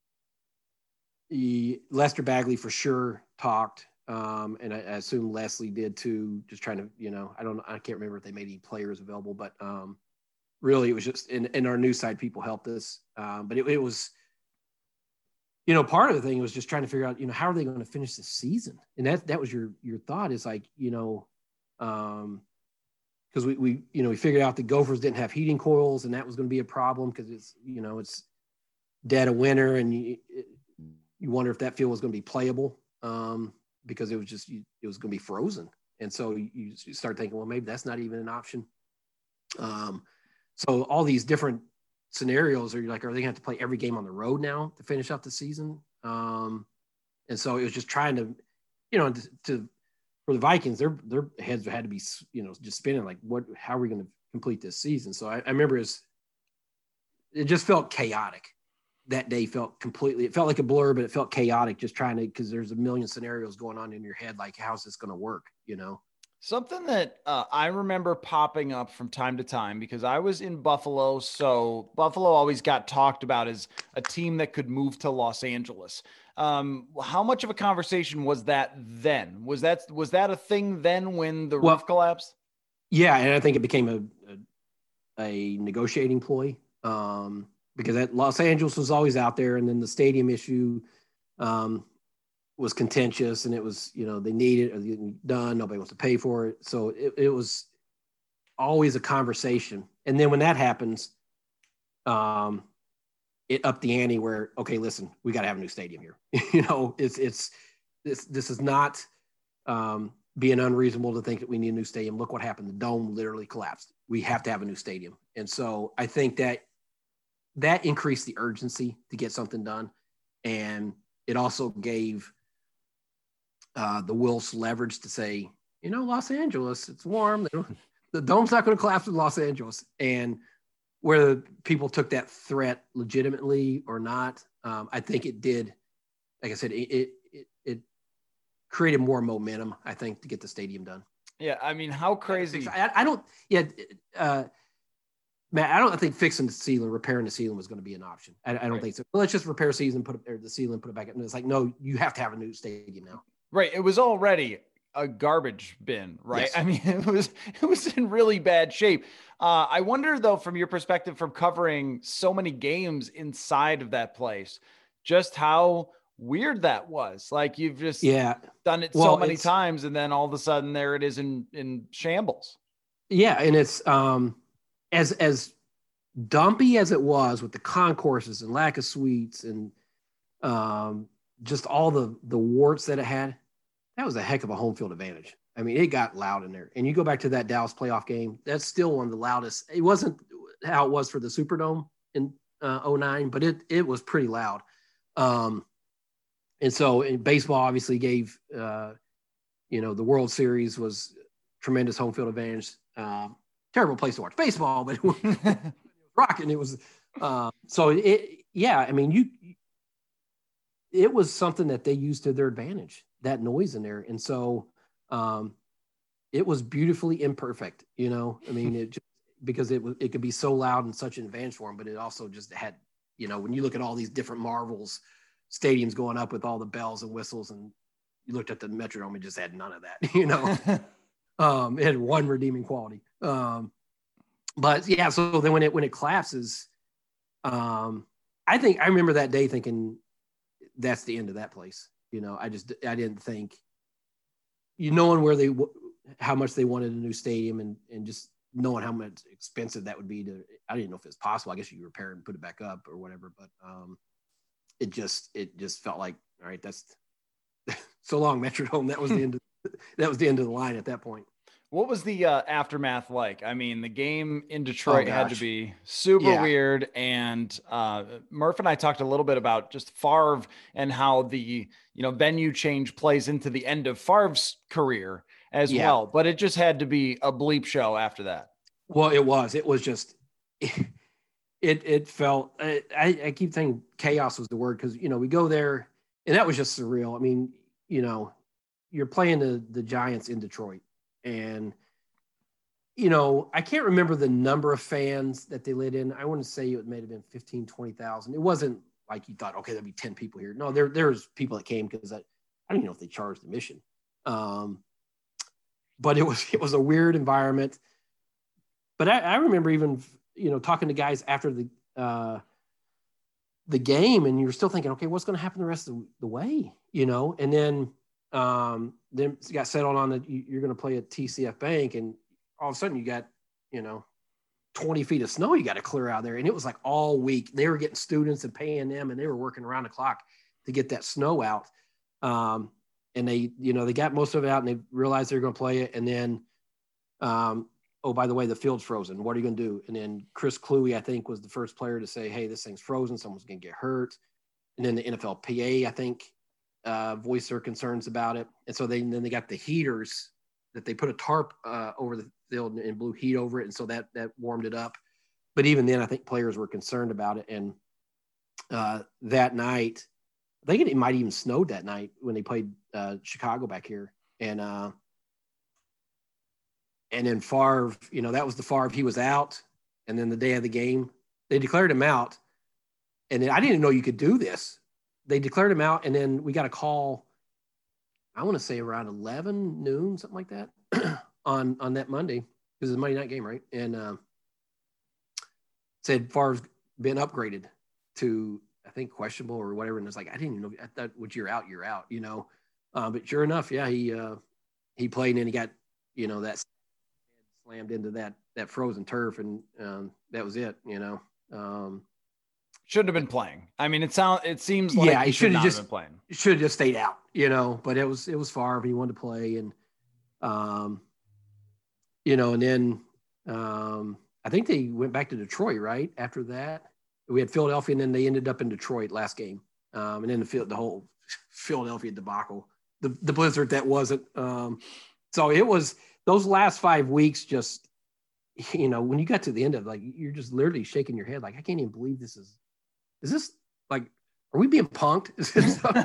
Lester Bagley for sure talked. Um, and I, I assume Leslie did too, just trying to, you know, I don't know. I can't remember if they made any players available, but um, really it was just in, in our news side, people helped us. Um, but it, it was, you know, part of the thing was just trying to figure out, you know, how are they going to finish the season? And that, that was your, your thought is like, you know, um, cause we, we, you know, we figured out the Gophers didn't have heating coils and that was going to be a problem. Cause it's, you know, it's dead of winter and you, it, you wonder if that field was going to be playable. Um, because it was just, it was going to be frozen. And so you, you start thinking, well, maybe that's not even an option. Um, so all these different scenarios are like, are they going to have to play every game on the road now to finish out the season? Um, and so it was just trying to, you know, to, to for the Vikings, their their heads had to be, you know, just spinning like, what? How are we going to complete this season? So I, I remember it, was, it just felt chaotic. That day felt completely. It felt like a blur, but it felt chaotic. Just trying to, because there's a million scenarios going on in your head. Like, how's this going to work? You know. Something that uh, I remember popping up from time to time, because I was in Buffalo. So Buffalo always got talked about as a team that could move to Los Angeles. Um, how much of a conversation was that then? Was that, was that a thing then when the well, roof collapsed? Yeah. And I think it became a, a, a negotiating ploy, um, because that Los Angeles was always out there. And then the stadium issue, um, was contentious, and it was, you know, they needed it done. Nobody wants to pay for it. So it, it was always a conversation. And then when that happens, um, it upped the ante where, okay, listen, we got to have a new stadium here. you know, it's, it's, this, this is not, um, being unreasonable to think that we need a new stadium. Look what happened. The dome literally collapsed. We have to have a new stadium. And so I think that that increased the urgency to get something done. And it also gave, Uh, the Wilfs leverage to say, you know, Los Angeles, it's warm. The dome's not going to collapse in Los Angeles. And whether people took that threat legitimately or not, um, I think it did. Like I said, it, it it created more momentum, I think, to get the stadium done. Yeah, I mean, how crazy. I, I don't, yeah, uh, Matt, I don't think fixing the ceiling, repairing the ceiling was going to be an option. I, I don't right. think so. Well, let's just repair the season, put it, or the ceiling, put it back up. And it's like, no, you have to have a new stadium now. Right. It was already a garbage bin, right? Yes. I mean, it was, it was in really bad shape. Uh, I wonder though, from your perspective, from covering so many games inside of that place, just how weird that was. Like, you've just yeah. done it well, so many times, and then all of a sudden there it is in, in shambles. Yeah. And it's, um, as, as dumpy as it was with the concourses and lack of suites and, um, just all the, the warts that it had, that was a heck of a home field advantage. I mean, it got loud in there. And you go back to that Dallas playoff game, that's still one of the loudest. It wasn't how it was for the Superdome in uh, oh nine, but it it was pretty loud. Um, and so in baseball obviously gave, uh, you know, the World Series was tremendous home field advantage. Um, terrible place to watch baseball, but it was rocking. It was uh, so it, yeah, I mean, you, it was something that they used to their advantage, that noise in there. And so um, it was beautifully imperfect, you know, I mean, it just, because it was, it could be so loud and such an advantage for them, but it also just had, you know, when you look at all these different Marvels stadiums going up with all the bells and whistles, and you looked at the Metrodome, it just had none of that, you know, um, it had one redeeming quality. Um, but yeah, so then when it, when it collapses, um, I think I remember that day thinking, that's the end of that place. You know, I just, I didn't think, you knowing where they, how much they wanted a new stadium, and, and just knowing how much expensive that would be to, I didn't know if it was possible. I guess you could repair it and put it back up or whatever, but um, it just, it just felt like, all right, that's so long, Metrodome. That was the end of, that was the end of the line at that point. What was the uh, aftermath like? I mean, the game in Detroit oh, had to be super yeah. weird. And uh, Murph and I talked a little bit about just Favre and how the, you know, venue change plays into the end of Favre's career as yeah. well. But it just had to be a bleep show after that. Well, it was. It was just, it, it felt, I, I keep thinking chaos was the word, because, you know, we go there, and that was just surreal. I mean, you know, you're playing the, the Giants in Detroit. And, you know, I can't remember the number of fans that they let in. I want to say it may have been fifteen, twenty thousand. It wasn't like you thought, okay, there'll be ten people here. No, there, there was people that came because I, I don't even know if they charged admission. Um, but it was, it was a weird environment. But I, I remember even, you know, talking to guys after the, uh, the game, and you were still thinking, okay, what's going to happen the rest of the way, you know? And then, um, then it got settled on that you're going to play at T C F Bank, and all of a sudden you got, you know, twenty feet of snow you got to clear out there. And it was like all week they were getting students and paying them, and they were working around the clock to get that snow out. Um, and they, you know, they got most of it out, and they realized they were going to play it. And then, um, oh, by the way, the field's frozen. What are you going to do? And then Chris Kluwe, I think, was the first player to say, hey, this thing's frozen. Someone's going to get hurt. And then the N F L P A, I think, uh, voiced their concerns about it. And so they, and then they got the heaters that they put a tarp uh, over the field and blew heat over it. And so that, that warmed it up. But even then, I think players were concerned about it. And uh, that night, I think it might even snowed that night when they played uh, Chicago back here. And, uh, and then Favre, you know, that was the Favre, he was out. And then the day of the game, they declared him out. And then I didn't know you could do this. They declared him out, and then we got a call, I want to say around eleven noon, something like that, on, on that Monday, because it's a Monday night game, right? And uh, said Favre's been upgraded to, I think, questionable or whatever. And it's like, I didn't even know. I thought, once you're out, you're out, you know. Uh, but sure enough, yeah, he uh, he played, and then he got, you know, that slammed into that that frozen turf, and um, that was it, you know. Um, Shouldn't have been playing. I mean, it sounds, it seems like yeah, he should have just been playing. Should have just stayed out, you know. But it was it was Favre. He wanted to play, and um, you know, and then um, I think they went back to Detroit right after that. We had Philadelphia, and then they ended up in Detroit last game, um, and then the field, the whole Philadelphia debacle, the the blizzard that wasn't. Um, so it was those last five weeks. Just, you know, when you got to the end of, like, you're just literally shaking your head, like, I can't even believe this is. Is this, like, are we being punked? Is this, can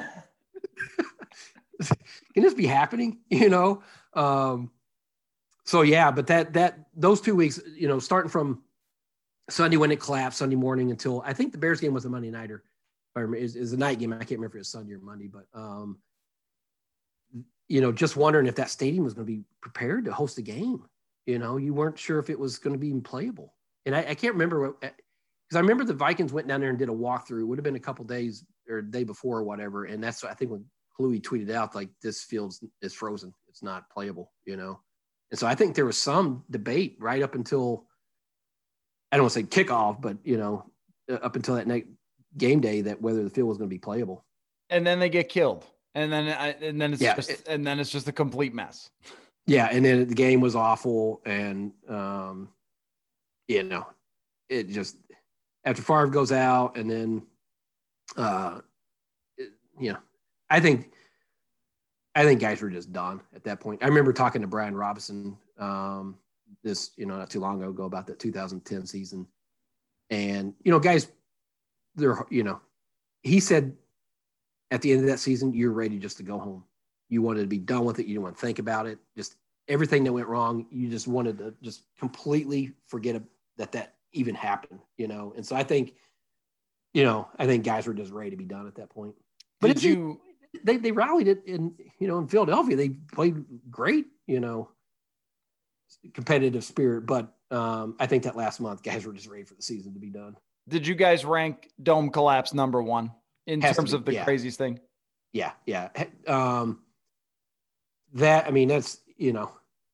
this be happening? You know? Um, so yeah, but that, that, those two weeks, you know, starting from Sunday when it collapsed, Sunday morning until, I think the Bears game was a Monday nighter, or is, is a night game. I can't remember if it was Sunday or Monday, but, um, you know, just wondering if that stadium was going to be prepared to host a game. You know, you weren't sure if it was going to be even playable. And I, I can't remember what, because I remember the Vikings went down there and did a walkthrough. It would have been a couple days or the day before or whatever. And that's, I think, when Kluwe tweeted out, like, this field is frozen. It's not playable, you know? And so I think there was some debate right up until, I don't want to say kickoff, but, you know, up until that night game day, that whether the field was going to be playable. And then they get killed. And then, and then it's yeah, just, it, and then it's just a complete mess. Yeah. And then the game was awful. And, um, you know, it just, after Favre goes out, and then, uh, it, you know, I think, I think guys were just done at that point. I remember talking to Brian Robinson, um, this, you know, not too long ago about the two thousand ten season, and, you know, guys, they're, you know, he said at the end of that season, you're ready just to go home. You wanted to be done with it. You didn't want to think about it. Just everything that went wrong. You just wanted to just completely forget that that even happened, you know? And so I think, you know, I think guys were just ready to be done at that point. But Did you, they, they rallied it in, you know, in Philadelphia, they played great, you know, competitive spirit. But um, I think that last month guys were just ready for the season to be done. Did you guys rank dome collapse number one in Has terms be, of the yeah. craziest thing? Yeah. Yeah. Um, that, I mean, that's, you know,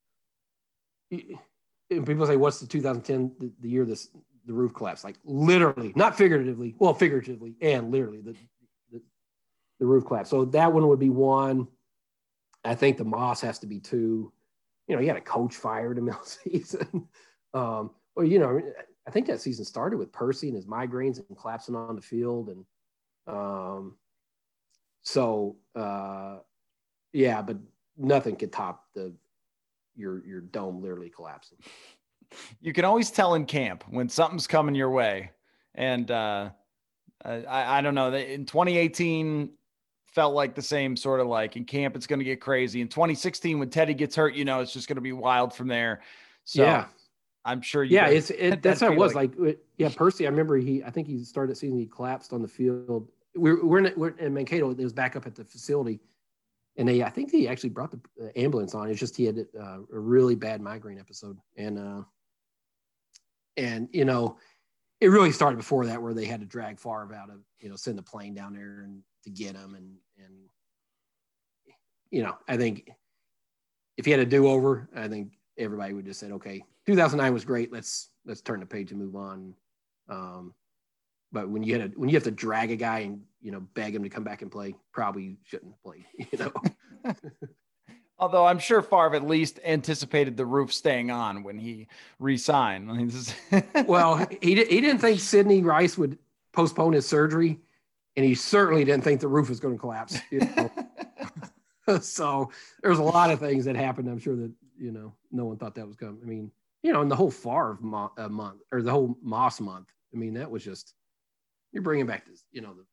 and people say, what's the two thousand ten, the, the year this the roof collapsed? Like, literally, not figuratively, well, figuratively and literally, the, the the roof collapsed. So that one would be one. I think the Moss has to be two. You know, you had a coach fired in the middle season. um, well, you know, I think that season started with Percy and his migraines and collapsing on the field, and um, so uh, yeah, but nothing could top the. your your dome literally collapsing. You can always tell in camp when something's coming your way. And uh, I, I don't know, in twenty eighteen felt like the same sort of, like, in camp, it's going to get crazy. In twenty sixteen, when Teddy gets hurt, you know, it's just going to be wild from there. So yeah, I'm sure. You yeah, guys, it's, it, that's how it was like, like, yeah, Percy, I remember he, I think he started the season, he collapsed on the field. We're, we're in, we're in Mankato. It was back up at the facility. And they, I think they actually brought the uh, ambulance on. It's just he had uh, a really bad migraine episode, and uh, and you know, it really started before that, where they had to drag Favre out of, you know, send a plane down there and to get him, and and you know, I think if he had a do over, I think everybody would just said, okay, two thousand nine was great. Let's let's turn the page and move on. Um, But when you had a, when you have to drag a guy and, you know, beg him to come back and play, probably shouldn't have played, you know. Although I'm sure Favre at least anticipated the roof staying on when he re-signed. I mean, this is Well, he he didn't think Sidney Rice would postpone his surgery and he certainly didn't think the roof was going to collapse. You know? So there's a lot of things that happened. I'm sure that, you know, no one thought that was coming. I mean, you know, in the whole Favre mo- uh, month or the whole Moss month, I mean, that was just, you're bringing back this, you know, the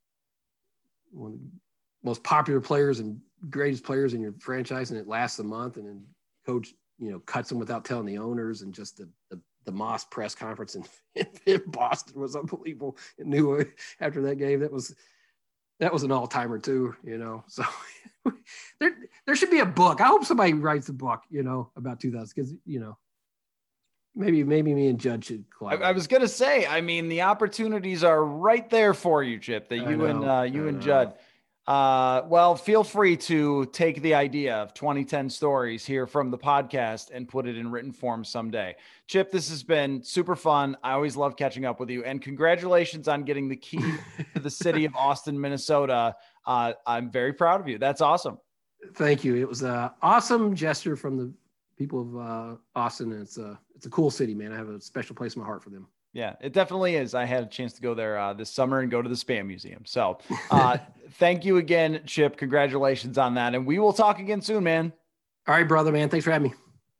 one of the most popular players and greatest players in your franchise, and it lasts a month, and then coach, you know, cuts them without telling the owners, and just the the, the Moss press conference in, in Boston was unbelievable. And knew after that game, that was that was an all timer too, you know. So there there should be a book. I hope somebody writes a book, you know, about two thousand, because you know. Maybe, maybe me and Judd should collaborate. I, I was gonna say, I mean, the opportunities are right there for you, Chip. That you and uh, you and Judd. Uh, well, feel free to take the idea of twenty ten stories here from the podcast and put it in written form someday. Chip, this has been super fun. I always love catching up with you, and congratulations on getting the key to the city of Austin, Minnesota. Uh, I'm very proud of you. That's awesome. Thank you. It was an awesome gesture from the people of uh, Austin. And it's a, it's a cool city, man. I have a special place in my heart for them. Yeah, it definitely is. I had a chance to go there uh, this summer and go to the Spam Museum. So uh, thank you again, Chip. Congratulations on that. And we will talk again soon, man. All right, brother, man. Thanks for having me.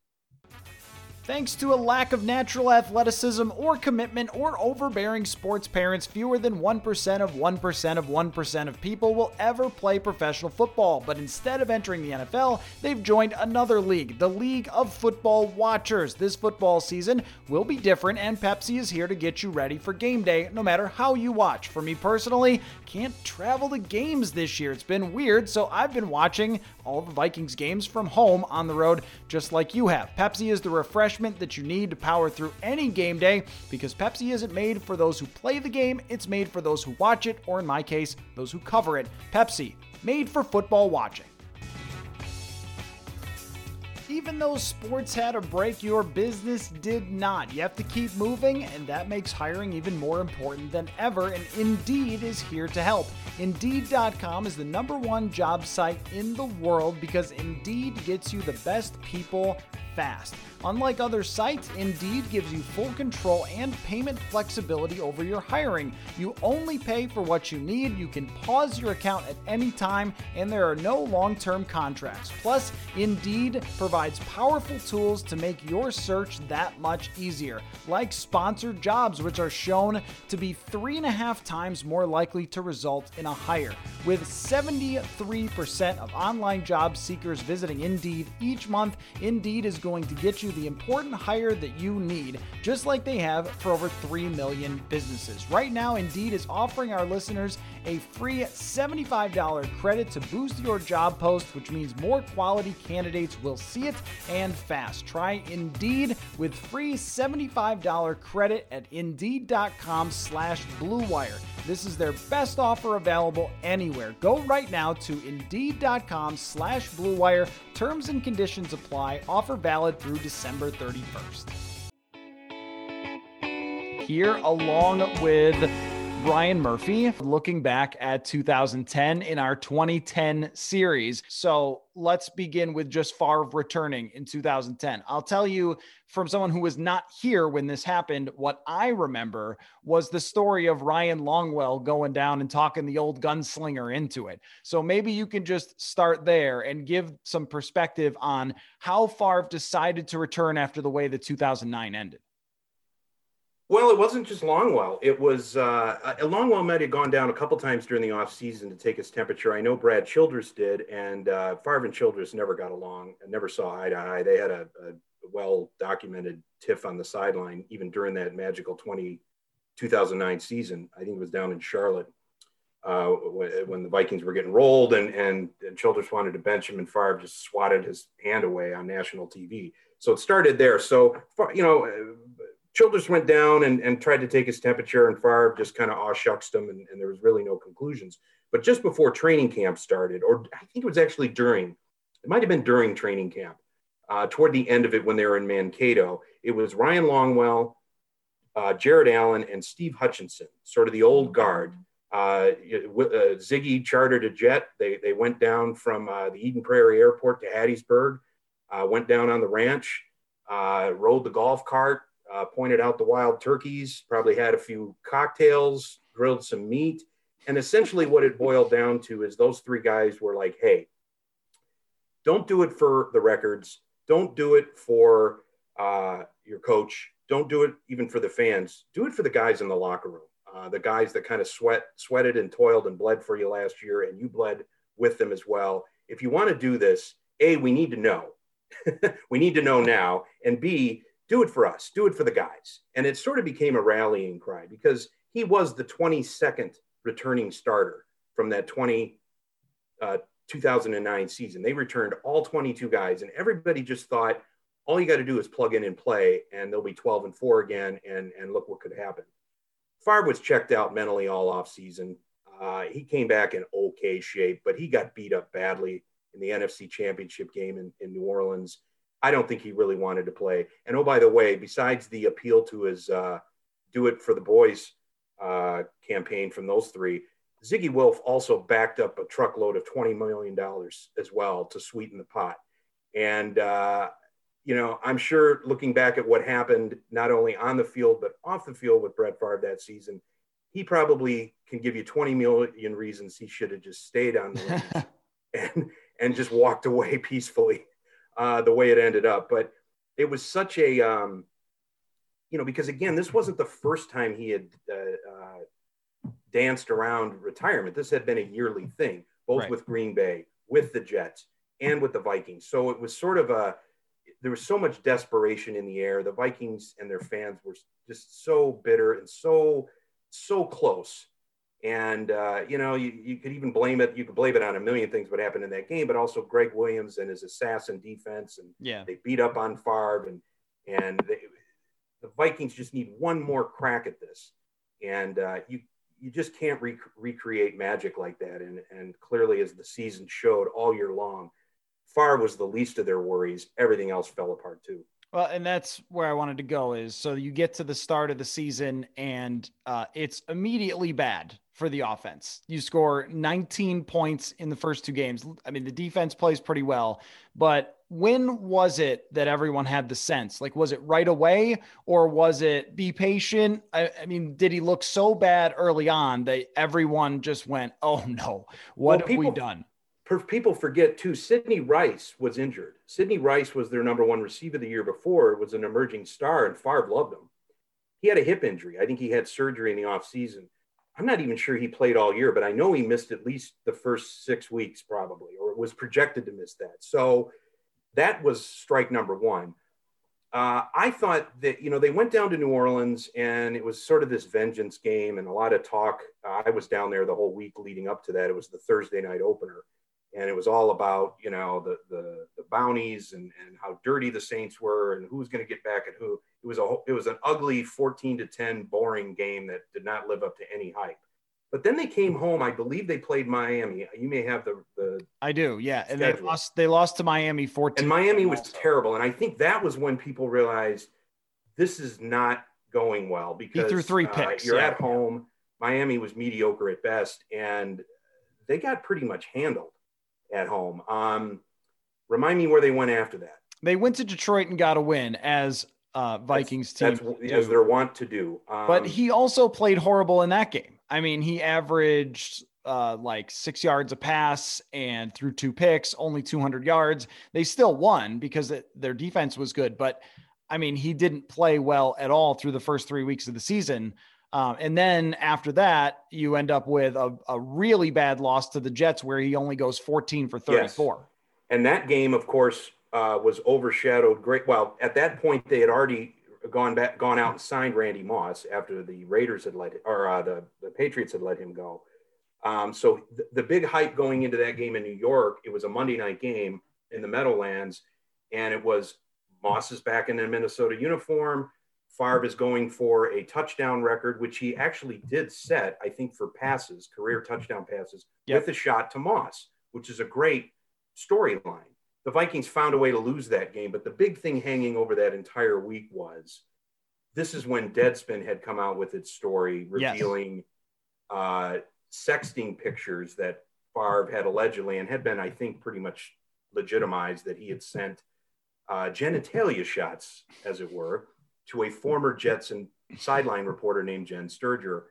Thanks to a lack of natural athleticism or commitment or overbearing sports parents, fewer than one percent of one percent of one percent of people will ever play professional football. But instead of entering the N F L, they've joined another league, the League of Football Watchers. This football season will be different, and Pepsi is here to get you ready for game day, no matter how you watch. For me personally, can't travel to games this year. It's been weird, so I've been watching all the Vikings games from home on the road, just like you have. Pepsi is the refreshment that you need to power through any game day, because Pepsi isn't made for those who play the game, it's made for those who watch it, or in my case, those who cover it. Pepsi, made for football watching. Even though sports had a break, your business did not. You have to keep moving, and that makes hiring even more important than ever, and Indeed is here to help. Indeed dot com is the number one job site in the world because Indeed gets you the best people fast. Unlike other sites, Indeed gives you full control and payment flexibility over your hiring. You only pay for what you need, you can pause your account at any time, and there are no long-term contracts. Plus, Indeed provides powerful tools to make your search that much easier, like sponsored jobs, which are shown to be three and a half times more likely to result in a hire. With seventy-three percent of online job seekers visiting Indeed each month, Indeed is going to get you the important hire that you need, just like they have for over three million businesses. Right now, Indeed is offering our listeners a free seventy-five dollars credit to boost your job post, which means more quality candidates will see it and fast. Try Indeed with free seventy-five dollars credit at Indeed.com slash Blue Wire. This is their best offer available anywhere. Go right now to Indeed.com slash Blue Wire. Terms and conditions apply. Offer valid through December thirty-first. Here, along with Brian Murphy, looking back at two thousand ten in our twenty ten series. So let's begin with just Favre returning in two thousand ten. I'll tell you, from someone who was not here when this happened, what I remember was the story of Ryan Longwell going down and talking the old gunslinger into it. So maybe you can just start there and give some perspective on how Favre decided to return after the way the two thousand nine ended. Well, it wasn't just Longwell. It was uh, Longwell might have gone down a couple times during the offseason to take his temperature. I know Brad Childress did, and uh, Favre and Childress never got along and never saw eye to eye. They had a, a well-documented tiff on the sideline, even during that magical two thousand nine season. I think it was down in Charlotte uh, when, when the Vikings were getting rolled, and, and, and Childress wanted to bench him, and Favre just swatted his hand away on national T V. So it started there. So, you know, Childress went down and, and tried to take his temperature, and Favre just kind of aw shucks him, and, and there was really no conclusions. But just before training camp started, or I think it was actually during, it might have been during training camp, uh, toward the end of it when they were in Mankato, it was Ryan Longwell, uh, Jared Allen, and Steve Hutchinson, sort of the old guard. Uh, uh, Ziggy chartered a jet. They, they went down from uh, the Eden Prairie Airport to Hattiesburg, uh, went down on the ranch, uh, rode the golf cart, Uh, pointed out the wild turkeys, probably had a few cocktails, grilled some meat, And essentially what it boiled down to is those three guys were like, hey, don't do it for the records. Don't do it for uh, your coach. Don't do it even for the fans. Do it for the guys in the locker room, uh, the guys that kind of sweat, sweated and toiled and bled for you last year, and you bled with them as well. If you want to do this, A, we need to know. We need to know now. And B, do it for us. Do it for the guys. And it sort of became a rallying cry because he was the twenty-second returning starter from that twenty, uh, two thousand nine season. They returned all twenty-two guys, and everybody just thought, all you got to do is plug in and play, and they'll be twelve and four again, and, and look what could happen. Favre was checked out mentally all offseason. Uh, he came back in okay shape, but he got beat up badly in the N F C Championship game in, in New Orleans. I don't think he really wanted to play. And, oh, by the way, besides the appeal to his uh, Do It for the Boys uh, campaign from those three, Ziggy Wolf also backed up a truckload of twenty million dollars as well to sweeten the pot. And, uh, you know, I'm sure looking back at what happened, not only on the field, but off the field with Brett Favre that season, he probably can give you twenty million reasons he should have just stayed on the range and, and just walked away peacefully uh, the way it ended up. But it was such a, um, you know, because again, this wasn't the first time he had uh, uh, danced around retirement. This had been a yearly thing, both right. with Green Bay, with the Jets, and with the Vikings. So it was sort of a, there was so much desperation in the air. The Vikings and their fans were just so bitter and so, so close. And, uh, you know, you, you could even blame it. You could blame it on a million things what happened in that game, but also Greg Williams and his assassin defense. And yeah, they beat up on Favre, and, and they, the Vikings just need one more crack at this. And uh, you, you just can't rec- recreate magic like that. And, and clearly, as the season showed all year long, Favre was the least of their worries. Everything else fell apart too. Well, and that's where I wanted to go is, so you get to the start of the season and uh, it's immediately bad for the offense. You score nineteen points in the first two games. I mean, the defense plays pretty well, but when was it that everyone had the sense? Like, was it right away or was it be patient? I, I mean, did he look so bad early on that everyone just went, oh no, what well, have people, we done? People forget too, Sidney Rice was injured. Sidney Rice was their number one receiver the year before, was an emerging star, and Favre loved him. He had a hip injury. I think he had surgery in the offseason. I'm not even sure he played all year, but I know he missed at least the first six weeks probably, or was projected to miss that. So that was strike number one. Uh, I thought that, you know, they went down to New Orleans and it was sort of this vengeance game and a lot of talk. Uh, I was down there the whole week leading up to that. It was the Thursday night opener. And it was all about, you know, the the, the bounties and, and how dirty the Saints were and who's going to get back at who. It was a it was an ugly fourteen to ten boring game that did not live up to any hype. But then they came home. I believe they played Miami. You may have the the. I do, yeah. And schedule. they lost. They lost to Miami fourteen. And Miami was terrible. And I think that was when people realized this is not going well because he threw three uh, picks. You're yeah. at home. Miami was mediocre at best, and they got pretty much handled at home. Um, remind me where they went after that. They went to Detroit and got a win as uh, Vikings that's, team. That's, as they're wont to do. Um, but he also played horrible in that game. I mean, he averaged uh, like six yards a pass and threw two picks, only two hundred yards. They still won because it, their defense was good. But I mean, he didn't play well at all through the first three weeks of the season. Um, and then after that, you end up with a, a really bad loss to the Jets where he only goes fourteen for thirty-four. Yes. And that game, of course, uh, was overshadowed. Great. Well, at that point, they had already gone back, gone out and signed Randy Moss after the Raiders had let, or uh, the, the Patriots had let him go. Um, so th- the big hype going into that game in New York, it was a Monday night game in the Meadowlands, and it was Moss is back in a Minnesota uniform. Favre is going for a touchdown record, which he actually did set, I think, for passes, career touchdown passes, yep. with a shot to Moss, which is a great storyline. The Vikings found a way to lose that game, but the big thing hanging over that entire week was this is when Deadspin had come out with its story revealing yes. uh, sexting pictures that Favre had allegedly and had been, I think, pretty much legitimized that he had sent uh, genitalia shots, as it were, to a former Jets and sideline reporter named Jen Sturger.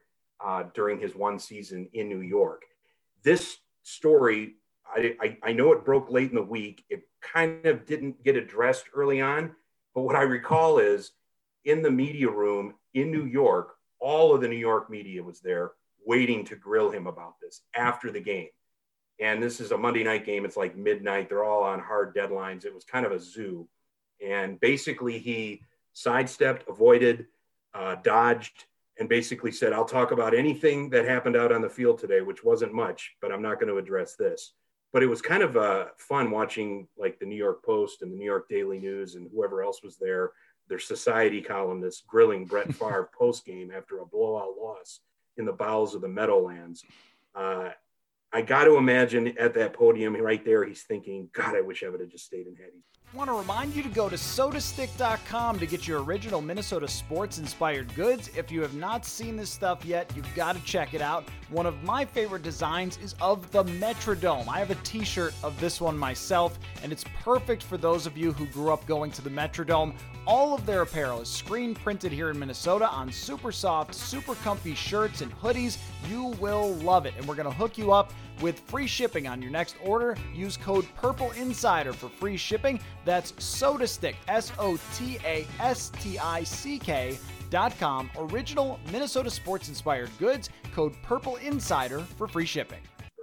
uh, during his one season in New York. This story, I, I, I know it broke late in the week. It kind of didn't get addressed early on, but what I recall is in the media room in New York, all of the New York media was there waiting to grill him about this after the game. And this is a Monday night game. It's like midnight. They're all on hard deadlines. It was kind of a zoo. And basically he sidestepped, avoided, uh, dodged, and basically said, I'll talk about anything that happened out on the field today, which wasn't much, but I'm not going to address this. But it was kind of uh, fun watching like the New York Post and the New York Daily News and whoever else was there, their society columnists grilling Brett Favre post game after a blowout loss in the bowels of the Meadowlands. Uh, I got to imagine at that podium right there, he's thinking, God, I wish I would have just stayed in Hattie. I want to remind you to go to soda stick dot com to get your original Minnesota sports-inspired goods. If you have not seen this stuff yet, you've got to check it out. One of my favorite designs is of the Metrodome. I have a t-shirt of this one myself, and it's perfect for those of you who grew up going to the Metrodome. All of their apparel is screen printed here in Minnesota on super soft, super comfy shirts and hoodies. You will love it, and we're going to hook you up with free shipping on your next order. Use code Purple Insider for free shipping. That's SotaStick, S O T A S T I C K dot com. Original Minnesota sports-inspired goods. Code Purple Insider for free shipping.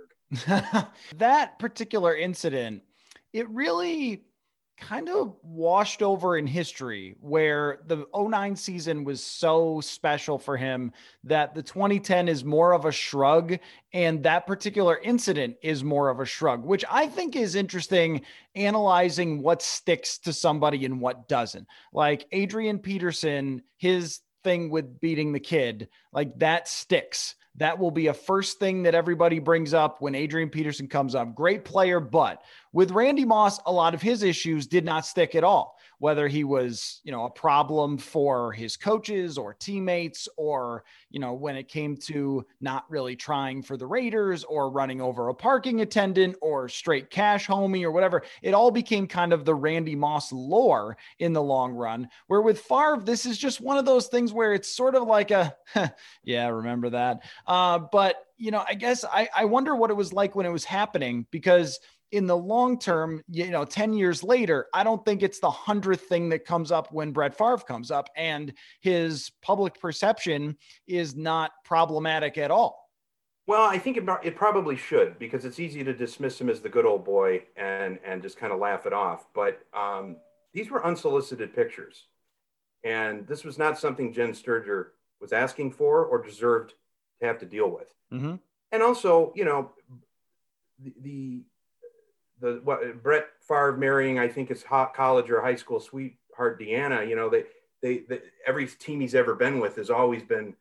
That particular incident, it really kind of washed over in history, where the oh nine season was so special for him that the twenty ten is more of a shrug, and that particular incident is more of a shrug, which I think is interesting, analyzing what sticks to somebody and what doesn't. Like Adrian Peterson, his thing with beating the kid, like that sticks. That will be a first thing that everybody brings up when Adrian Peterson comes up. Great player, but with Randy Moss, a lot of his issues did not stick at all. Whether he was, you know, a problem for his coaches or teammates, or, you know, when it came to not really trying for the Raiders or running over a parking attendant or straight cash homie or whatever, it all became kind of the Randy Moss lore in the long run. Where with Favre, this is just one of those things where it's sort of like a, yeah, remember that. Uh, but, you know, I guess I, I wonder what it was like when it was happening, because in the long term, you know, ten years later, I don't think it's the hundredth thing that comes up when Brett Favre comes up, and his public perception is not problematic at all. Well, I think it, it probably should, because it's easy to dismiss him as the good old boy and, and just kind of laugh it off. But um, these were unsolicited pictures, and this was not something Jen Sturger was asking for or deserved to have to deal with. Mm-hmm. And also, you know, the, the The what Brett Favre marrying, I think, his hot college or high school sweetheart Deanna. You know, they, they, they every team he's ever been with has always been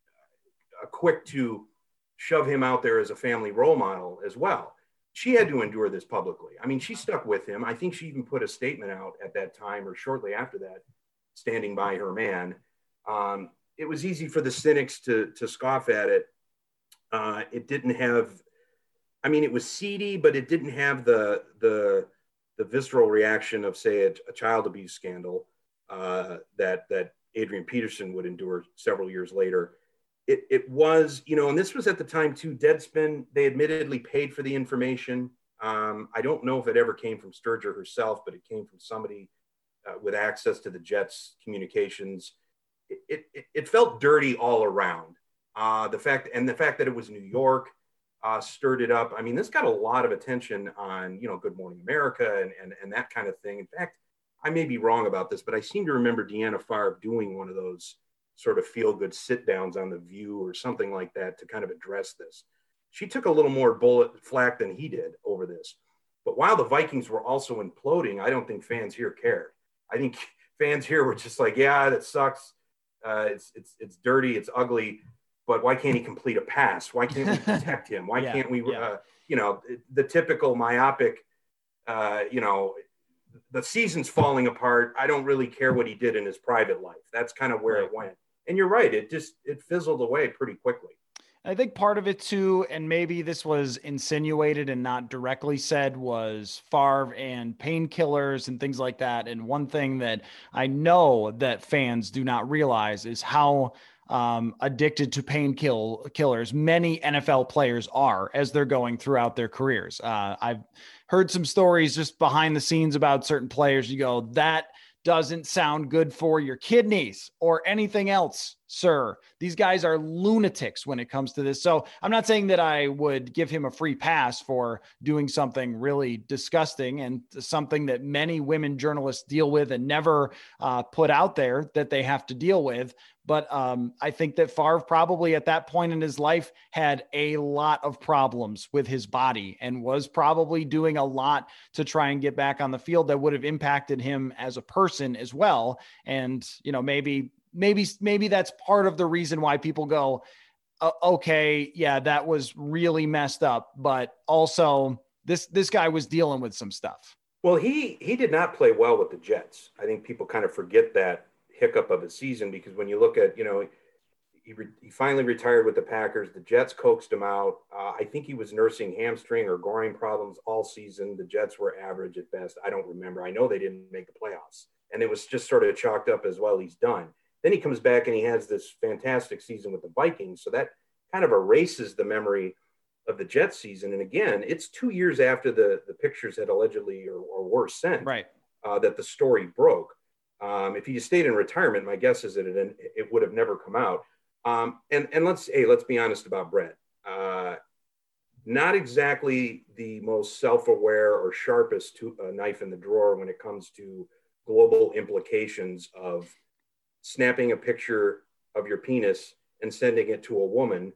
uh, quick to shove him out there as a family role model as well. She had to endure this publicly. I mean, she stuck with him. I think she even put a statement out at that time or shortly after that, standing by her man. Um, it was easy for the cynics to to scoff at it. Uh, it didn't have. I mean, it was seedy, but it didn't have the the the visceral reaction of, say, a, a child abuse scandal uh, that that Adrian Peterson would endure several years later. It it was, you know, and this was at the time too. Deadspin, they admittedly paid for the information. Um, I don't know if it ever came from Sturger herself, but it came from somebody uh, with access to the Jets communications. It it, it felt dirty all around. Uh, the fact and the fact that it was New York. Uh, stirred it up. I mean, this got a lot of attention on, you know, Good Morning America and, and, and that kind of thing. In fact, I may be wrong about this, but I seem to remember Deanna Favre doing one of those sort of feel-good sit-downs on The View or something like that to kind of address this. She took a little more bullet flack than he did over this. But while the Vikings were also imploding, I don't think fans here cared. I think fans here were just like, yeah, that sucks. Uh, it's, it's, it's dirty. It's ugly. But why can't he complete a pass? Why can't we protect him? Why yeah, can't we, yeah. uh, you know, the typical myopic, uh, you know, the season's falling apart. I don't really care what he did in his private life. That's kind of where right. it went. And you're right. It just, it fizzled away pretty quickly. I think part of it too, and maybe this was insinuated and not directly said, was Favre and painkillers and things like that. And one thing that I know that fans do not realize is how um, addicted to painkillers. Killers. Many N F L players are as they're going throughout their careers. Uh, I've heard some stories just behind the scenes about certain players. You go, that doesn't sound good for your kidneys or anything else, sir. These guys are lunatics when it comes to this. So I'm not saying that I would give him a free pass for doing something really disgusting and something that many women journalists deal with and never uh, put out there that they have to deal with. But um, I think that Favre probably at that point in his life had a lot of problems with his body and was probably doing a lot to try and get back on the field that would have impacted him as a person as well. And, you know, maybe, maybe, maybe that's part of the reason why people go, okay, yeah, that was really messed up. But also this, this guy was dealing with some stuff. Well, he, he did not play well with the Jets. I think people kind of forget that hiccup of a season, because when you look at, you know, he, re- he finally retired with the Packers. The Jets coaxed him out. Uh, I think he was nursing hamstring or groin problems all season. The Jets were average at best. I don't remember. I know they didn't make the playoffs, and it was just sort of chalked up as, well, he's done. Then he comes back and he has this fantastic season with the Vikings. So that kind of erases the memory of the Jets season. And again, it's two years after the, the pictures had allegedly or, or were sent, right, uh, that the story broke. Um, if he stayed in retirement, my guess is that it, it would have never come out. Um, and, and let's, hey, let's be honest about Brett. Uh, not exactly the most self-aware or sharpest to, uh, knife in the drawer when it comes to global implications of snapping a picture of your penis and sending it to a woman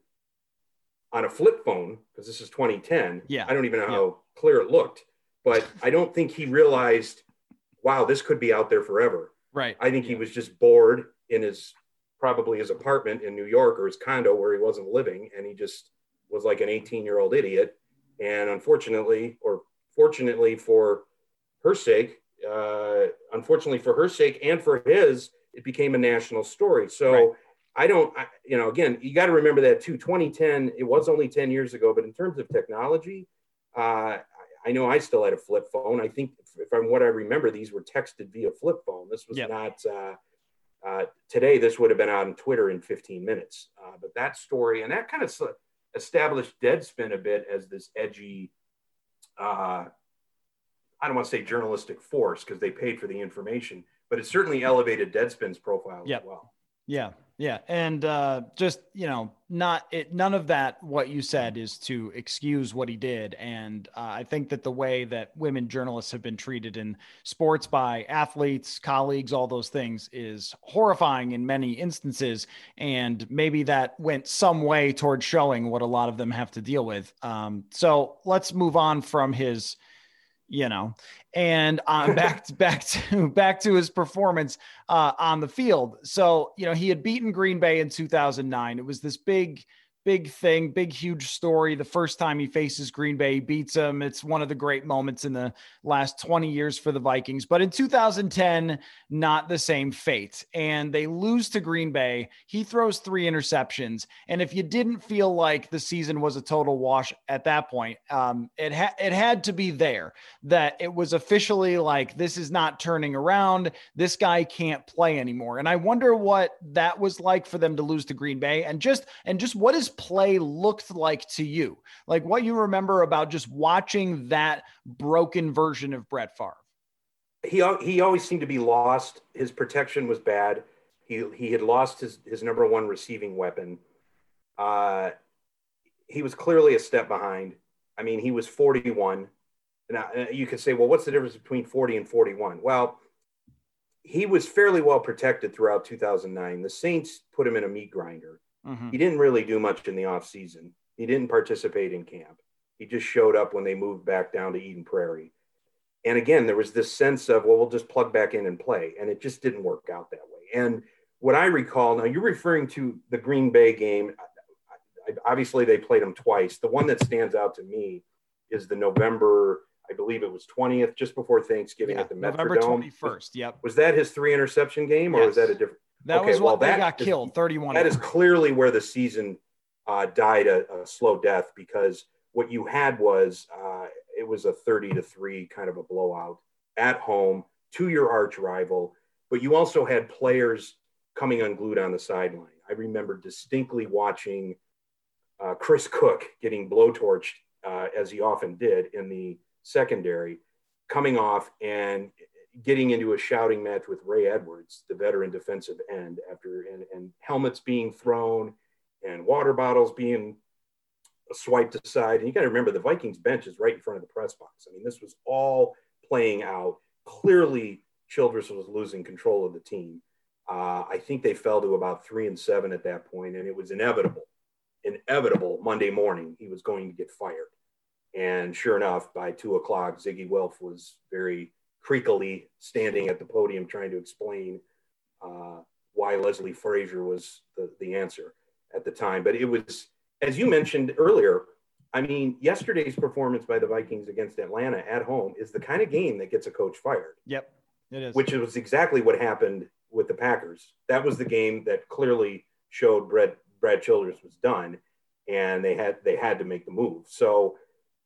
on a flip phone, because this is twenty ten. Yeah. I don't even know yeah. how clear it looked, but I don't think he realized, wow, this could be out there forever. Right. I think yeah. he was just bored in his, probably his apartment in New York or his condo where he wasn't living. And he just was like an eighteen year old idiot. And unfortunately, or fortunately for her sake, uh, unfortunately for her sake and for his, it became a national story. So right. I don't, I, you know, again, you got to remember that too. twenty ten, it was only ten years ago, but in terms of technology, uh, I know I still had a flip phone. I think if I'm what I remember, these were texted via flip phone. This was yep. not uh, uh, today. This would have been on Twitter in fifteen minutes. Uh, but that story and that kind of established Deadspin a bit as this edgy, uh, I don't want to say journalistic force because they paid for the information, but it certainly elevated Deadspin's profile yep. as well. Yeah. Yeah. And uh, just, you know, not it, none of that, what you said is to excuse what he did. And uh, I think that the way that women journalists have been treated in sports by athletes, colleagues, all those things is horrifying in many instances. And maybe that went some way towards showing what a lot of them have to deal with. Um, so let's move on from his, you know, and um, back to, back to, back to his performance uh, on the field. So, you know, he had beaten Green Bay in two thousand nine. It was this big, big thing, big, huge story. The first time he faces Green Bay, he beats them. It's one of the great moments in the last twenty years for the Vikings. But in two thousand ten, not the same fate. And they lose to Green Bay. He throws three interceptions. And if you didn't feel like the season was a total wash at that point, um, it, ha- it had to be there that it was officially like, this is not turning around. This guy can't play anymore. And I wonder what that was like for them to lose to Green Bay and just, and just what is play looked like to you, like what you remember about just watching that broken version of Brett Favre. He he always seemed to be lost. His protection was bad. He he had lost his his number one receiving weapon. Uh, he was clearly a step behind. I mean, he was forty-one. Now you could say, well, what's the difference between forty and forty-one? Well, he was fairly well protected throughout two thousand nine. The Saints put him in a meat grinder. Mm-hmm. He didn't really do much in the offseason. He didn't participate in camp. He just showed up when they moved back down to Eden Prairie. And again, there was this sense of, well, we'll just plug back in and play. And it just didn't work out that way. And what I recall, now you're referring to the Green Bay game. I, I, obviously, they played them twice. The one that stands out to me is the November, I believe it was twentieth, just before Thanksgiving yeah, at the November Metrodome. twenty-first, yep. Was that his three interception game or yes. was that a different? That okay, was what well, they that got is, killed, thirty-one. That is clearly where the season uh, died a, a slow death, because what you had was uh, it was a thirty to three kind of a blowout at home to your arch rival, but you also had players coming unglued on the sideline. I remember distinctly watching uh, Chris Cook getting blowtorched, uh, as he often did in the secondary, coming off and getting into a shouting match with Ray Edwards, the veteran defensive end, after and, and helmets being thrown and water bottles being swiped aside. And you got to remember, the Vikings bench is right in front of the press box. I mean, this was all playing out. Clearly, Childress was losing control of the team. Uh, I think they fell to about three and seven at that point, and it was inevitable, inevitable Monday morning he was going to get fired. And sure enough, by two o'clock, Ziggy Wilf was very creakily standing at the podium trying to explain uh, why Leslie Frazier was the, the answer at the time. But it was, as you mentioned earlier, I mean, yesterday's performance by the Vikings against Atlanta at home is the kind of game that gets a coach fired. Yep, it is. Which was exactly what happened with the Packers. That was the game that clearly showed Brad, Brad Childress was done, and they had they had to make the move. So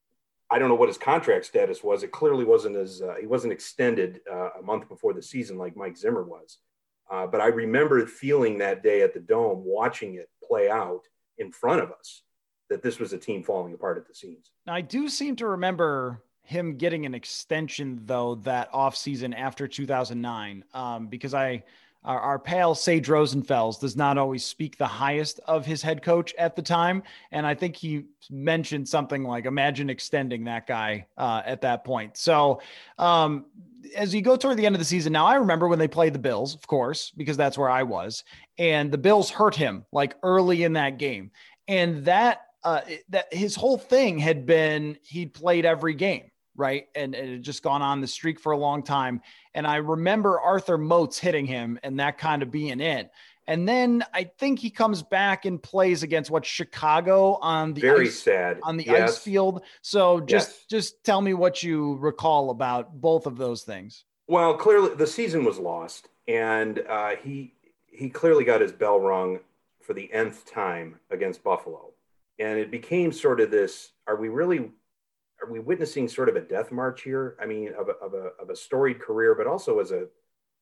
I don't know what his contract status was. It clearly wasn't as uh, he wasn't extended uh, a month before the season like Mike Zimmer was. Uh, but I remember feeling that day at the Dome, watching it play out in front of us, that this was a team falling apart at the seams. Now, I do seem to remember him getting an extension, though, that offseason after two thousand nine, um, because I our, our pal Sage Rosenfels does not always speak the highest of his head coach at the time. And I think he mentioned something like, imagine extending that guy uh, at that point. So um, as you go toward the end of the season, now I remember when they played the Bills, of course, because that's where I was, and the Bills hurt him like early in that game. And that, uh, that his whole thing had been, he'd played every game. Right. And it had just gone on the streak for a long time. And I remember Arthur Moats hitting him and that kind of being it. And then I think he comes back and plays against what, Chicago on the very ice, sad on the yes. ice field. So just, yes. just tell me what you recall about both of those things. Well, clearly the season was lost, and uh, he, he clearly got his bell rung for the nth time against Buffalo. And it became sort of this, are we really, are we witnessing sort of a death march here? I mean, of a, of a, of a storied career, but also as a,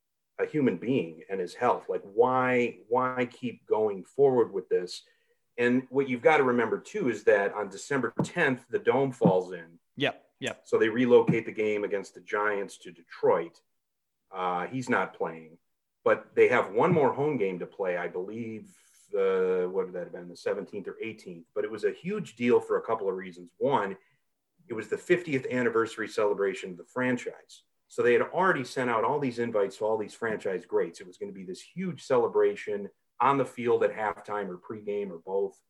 a human being and his health. Like, why, why keep going forward with this? And what you've got to remember too, is that on December tenth, the Dome falls in. Yep. Yep. So they relocate the game against the Giants to Detroit. Uh, he's not playing, but they have one more home game to play. I believe the, what would that have been? The seventeenth or eighteenth, but it was a huge deal for a couple of reasons. One, it was the fiftieth anniversary celebration of the franchise. So they had already sent out all these invites to all these franchise greats. It was going to be this huge celebration on the field at halftime or pregame or both.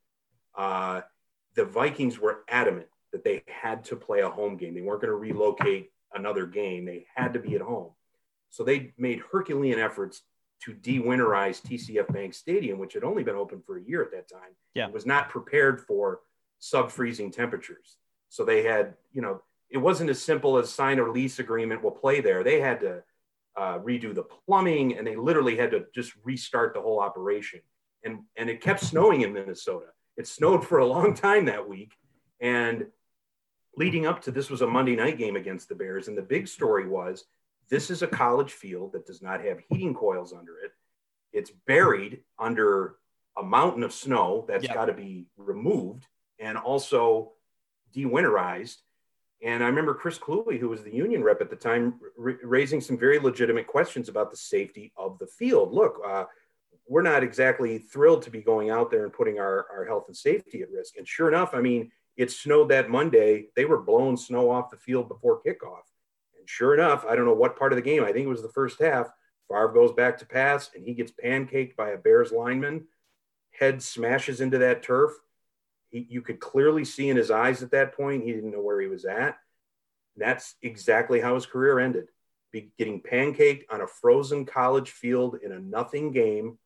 Uh, the Vikings were adamant that they had to play a home game. They weren't going to relocate another game. They had to be at home. So they made Herculean efforts to de-winterize T C F Bank Stadium, which had only been open for a year at that time. Yeah. It was not prepared for sub-freezing temperatures. So they had, you know, it wasn't as simple as sign a lease agreement, we'll play there. They had to uh, redo the plumbing, and they literally had to just restart the whole operation. And, and it kept snowing in Minnesota. It snowed for a long time that week. And leading up to this was a Monday night game against the Bears. And the big story was, this is a college field that does not have heating coils under it. It's buried under a mountain of snow that's yep. got to be removed and also de-winterized. And I remember Chris Cluey, who was the union rep at the time, r- raising some very legitimate questions about the safety of the field. Look, uh, we're not exactly thrilled to be going out there and putting our, our health and safety at risk. And sure enough, I mean, it snowed that Monday. They were blowing snow off the field before kickoff. And sure enough, I don't know what part of the game, I think it was the first half, Favre goes back to pass and he gets pancaked by a Bears lineman. Head smashes into that turf. He, you could clearly see in his eyes at that point, he didn't know where he was at. And that's exactly how his career ended. Be getting pancaked on a frozen college field in a nothing game.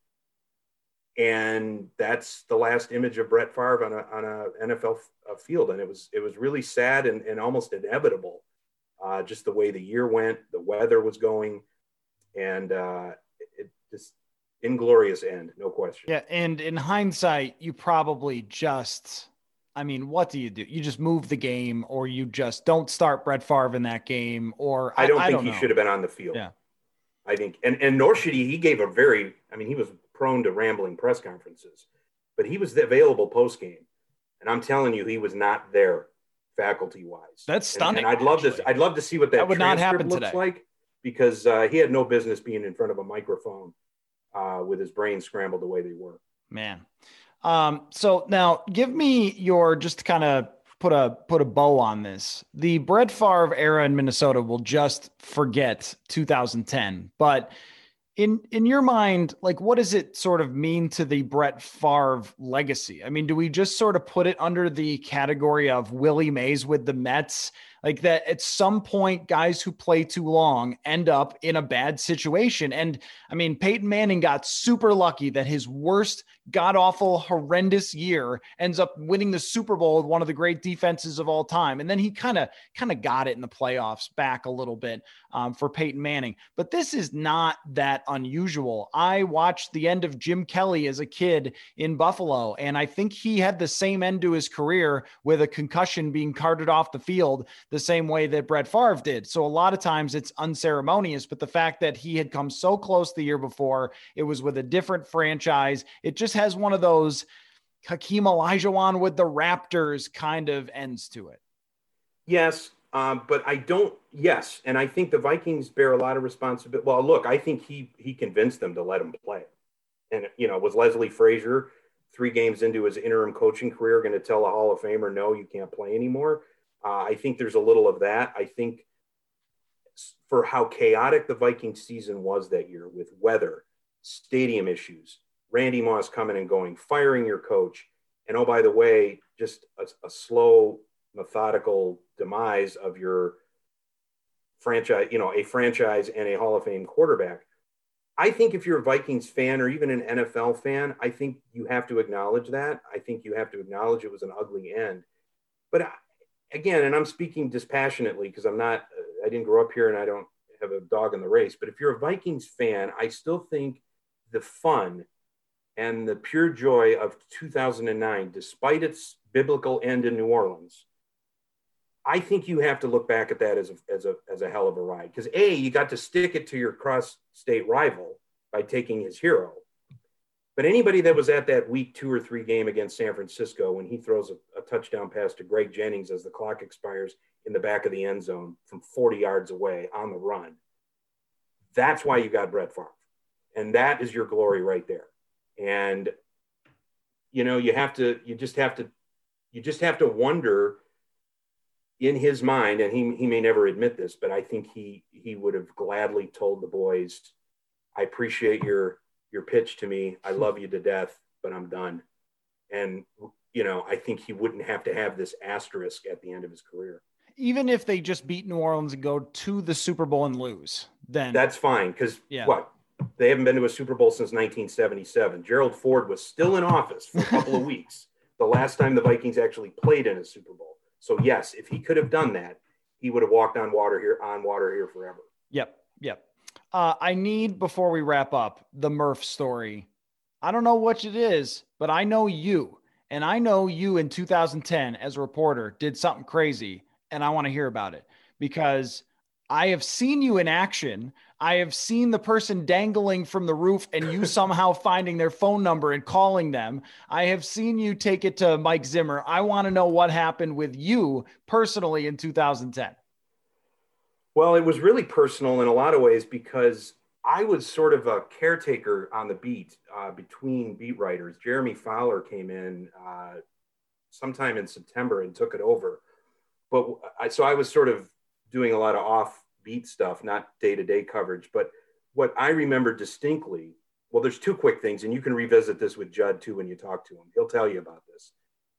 And that's the last image of Brett Favre on a, on a N F L f- field. And it was, it was really sad and, and almost inevitable. Uh, just the way the year went, the weather was going, and uh, it just inglorious end, no question. Yeah, and in hindsight, you probably just, I mean, what do you do? You just move the game, or you just don't start Brett Favre in that game, or I don't I, think I don't he know. should have been on the field. Yeah, I think, and and nor should he. He gave a very, I mean, he was prone to rambling press conferences, but he was available post game, and I'm telling you, he was not there faculty wise. That's stunning. And, and I'd love actually. to. I'd love to see what that, that would not happen looks today. like, because uh, he had no business being in front of a microphone uh, with his brain scrambled the way they were. Man. Um, so now give me your, just to kind of put a, put a bow on this. The Brett Favre era in Minnesota will just forget two thousand ten, but in, in your mind, like, what does it sort of mean to the Brett Favre legacy? I mean, do we just sort of put it under the category of Willie Mays with the Mets? Like that at some point, guys who play too long end up in a bad situation. And I mean, Peyton Manning got super lucky that his worst, god awful, horrendous year ends up winning the Super Bowl with one of the great defenses of all time. And then he kind of, kind of got it in the playoffs back a little bit um, for Peyton Manning. But this is not that unusual. I watched the end of Jim Kelly as a kid in Buffalo, and I think he had the same end to his career with a concussion being carted off the field the same way that Brett Favre did. So a lot of times it's unceremonious, but the fact that he had come so close the year before, it was with a different franchise. It just has one of those Hakeem Olajuwon with the Raptors kind of ends to it. Yes. Um, but I don't, yes. And I think the Vikings bear a lot of responsibility. Well, look, I think he, he convinced them to let him play. And, you know, was Leslie Frazier three games into his interim coaching career going to tell a Hall of Famer, no, you can't play anymore? Uh, I think there's a little of that. I think for how chaotic the Vikings season was that year with weather, stadium issues, Randy Moss coming and going, firing your coach, and oh, by the way, just a, a slow, methodical demise of your franchise, you know, a franchise and a Hall of Fame quarterback. I think if you're a Vikings fan or even an N F L fan, I think you have to acknowledge that. I think you have to acknowledge it was an ugly end. But I, Again, and I'm speaking dispassionately because I'm not, I didn't grow up here and I don't have a dog in the race. But if you're a Vikings fan, I still think the fun and the pure joy of two thousand nine, despite its biblical end in New Orleans, I think you have to look back at that as a, as a, as a hell of a ride. Because A, you got to stick it to your cross-state rival by taking his hero. But anybody that was at that week two or three game against San Francisco when he throws a, a touchdown pass to Greg Jennings as the clock expires in the back of the end zone from forty yards away on the run, that's why you got Brett Favre. And that is your glory right there. And, you know, you have to, you just have to, you just have to wonder in his mind, and he, he may never admit this, but I think he, he would have gladly told the boys, I appreciate your, your pitch to me. I love you to death, but I'm done. And, you know, I think he wouldn't have to have this asterisk at the end of his career. Even if they just beat New Orleans and go to the Super Bowl and lose, then that's fine. Cause yeah. what? They haven't been to a Super Bowl since nineteen seventy-seven. Gerald Ford was still in office for a couple of weeks. The last time the Vikings actually played in a Super Bowl. So yes, if he could have done that, he would have walked on water here, on water here forever. Yep. Yep. Uh, I need, before we wrap up, the Murph story. I don't know what it is, but I know you, and I know you in two thousand ten as a reporter did something crazy, and I want to hear about it because I have seen you in action. I have seen the person dangling from the roof and you somehow finding their phone number and calling them. I have seen you take it to Mike Zimmer. I want to know what happened with you personally in two thousand ten. Well, it was really personal in a lot of ways because I was sort of a caretaker on the beat uh, between beat writers. Jeremy Fowler came in uh, sometime in September and took it over. But I, so I was sort of doing a lot of off beat stuff, not day-to-day coverage. But what I remember distinctly, well, there's two quick things, and you can revisit this with Judd too when you talk to him. He'll tell you about this.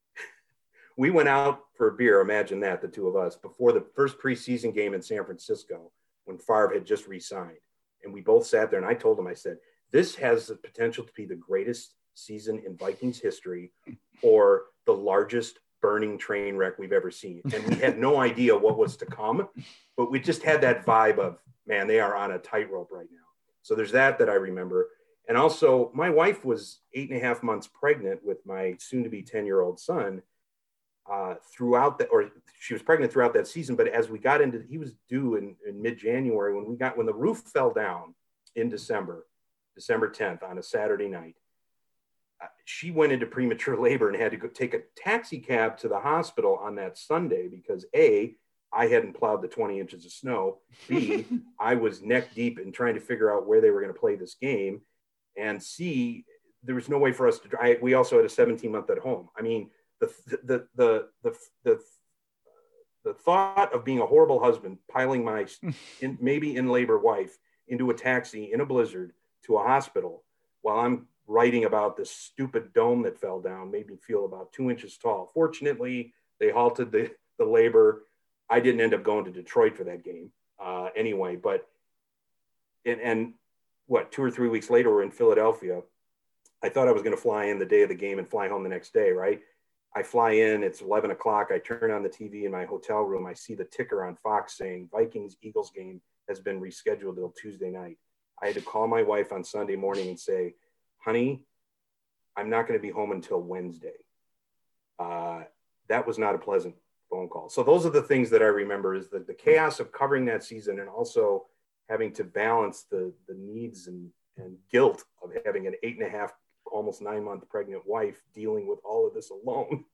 We went out for a beer, imagine that, the two of us, before the first preseason game in San Francisco when Favre had just re-signed. And we both sat there, and I told him, I said, this has the potential to be the greatest season in Vikings history or the largest burning train wreck we've ever seen. And we had no idea what was to come, but we just had that vibe of, man, they are on a tightrope right now. So there's that that I remember. And also, my wife was eight and a half months pregnant with my soon-to-be ten-year-old son. Uh, throughout that, or she was pregnant throughout that season. But as we got into, he was due in, in mid-January when we got, when the roof fell down in December, December tenth, on a Saturday night. Uh, she went into premature labor and had to go take a taxi cab to the hospital on that Sunday because A, I hadn't plowed the twenty inches of snow. B, I was neck deep in trying to figure out where they were going to play this game. And C, there was no way for us to drive. We also had a seventeen month at home. I mean, the, the, the, the, the, the thought of being a horrible husband, piling my in, maybe in labor wife into a taxi in a blizzard to a hospital while I'm writing about this stupid dome that fell down made me feel about two inches tall. Fortunately, they halted the, the labor. I didn't end up going to Detroit for that game uh, anyway, but, and, and what, two or three weeks later, we're in Philadelphia. I thought I was going to fly in the day of the game and fly home the next day, right? I fly in, it's eleven o'clock. I turn on the T V in my hotel room. I see the ticker on Fox saying Vikings Eagles game has been rescheduled till Tuesday night. I had to call my wife on Sunday morning and say, honey, I'm not going to be home until Wednesday. Uh, that was not a pleasant phone call. So those are the things that I remember, is the, the chaos of covering that season and also having to balance the, the needs and, and guilt of having an eight and a half, almost nine month pregnant wife dealing with all of this alone.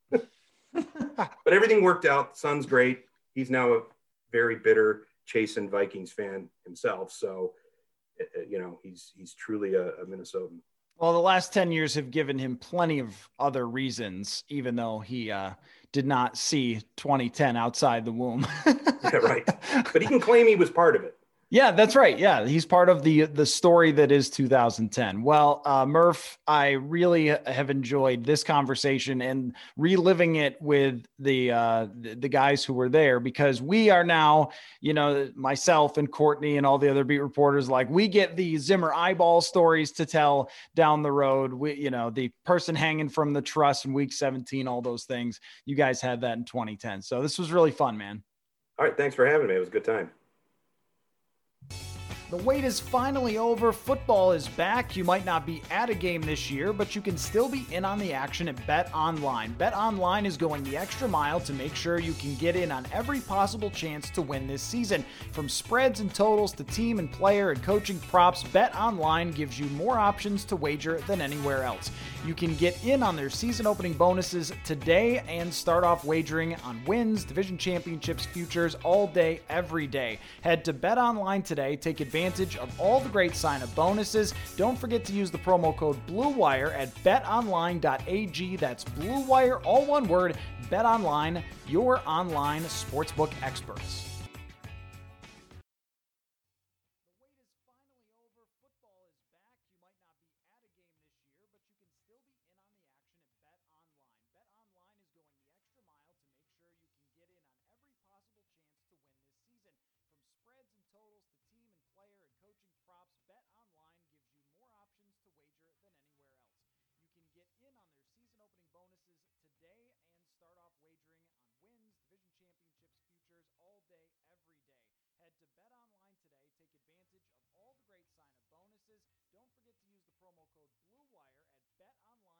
But everything worked out. Son's great. He's now a very bitter, chastened Vikings fan himself. So, you know, he's, he's truly a, a Minnesotan. Well, the last ten years have given him plenty of other reasons, even though he uh, did not see twenty ten outside the womb. Yeah, right. But he can claim he was part of it. Yeah, that's right. Yeah, he's part of the the story that is two thousand ten. Well, uh, Murph, I really have enjoyed this conversation and reliving it with the, uh, the the guys who were there, because we are now, you know, myself and Courtney and all the other beat reporters, like, we get the Zimmer eyeball stories to tell down the road. We, you know, the person hanging from the truss in week seventeen, all those things. You guys had that in twenty ten. So this was really fun, man. All right, thanks for having me. It was a good time. The wait is finally over. Football is back. You might not be at a game this year, but you can still be in on the action at BetOnline. BetOnline is going the extra mile to make sure you can get in on every possible chance to win this season. From spreads and totals to team and player and coaching props, BetOnline gives you more options to wager than anywhere else. You can get in on their season opening bonuses today and start off wagering on wins, division championships, futures all day, every day. Head to BetOnline today. Take advantage of all the great sign-up bonuses. Don't forget to use the promo code BlueWire at bet online dot a g. That's BlueWire, all one word. BetOnline, your online sportsbook experts. Don't forget to use the promo code BlueWire at BetOnline.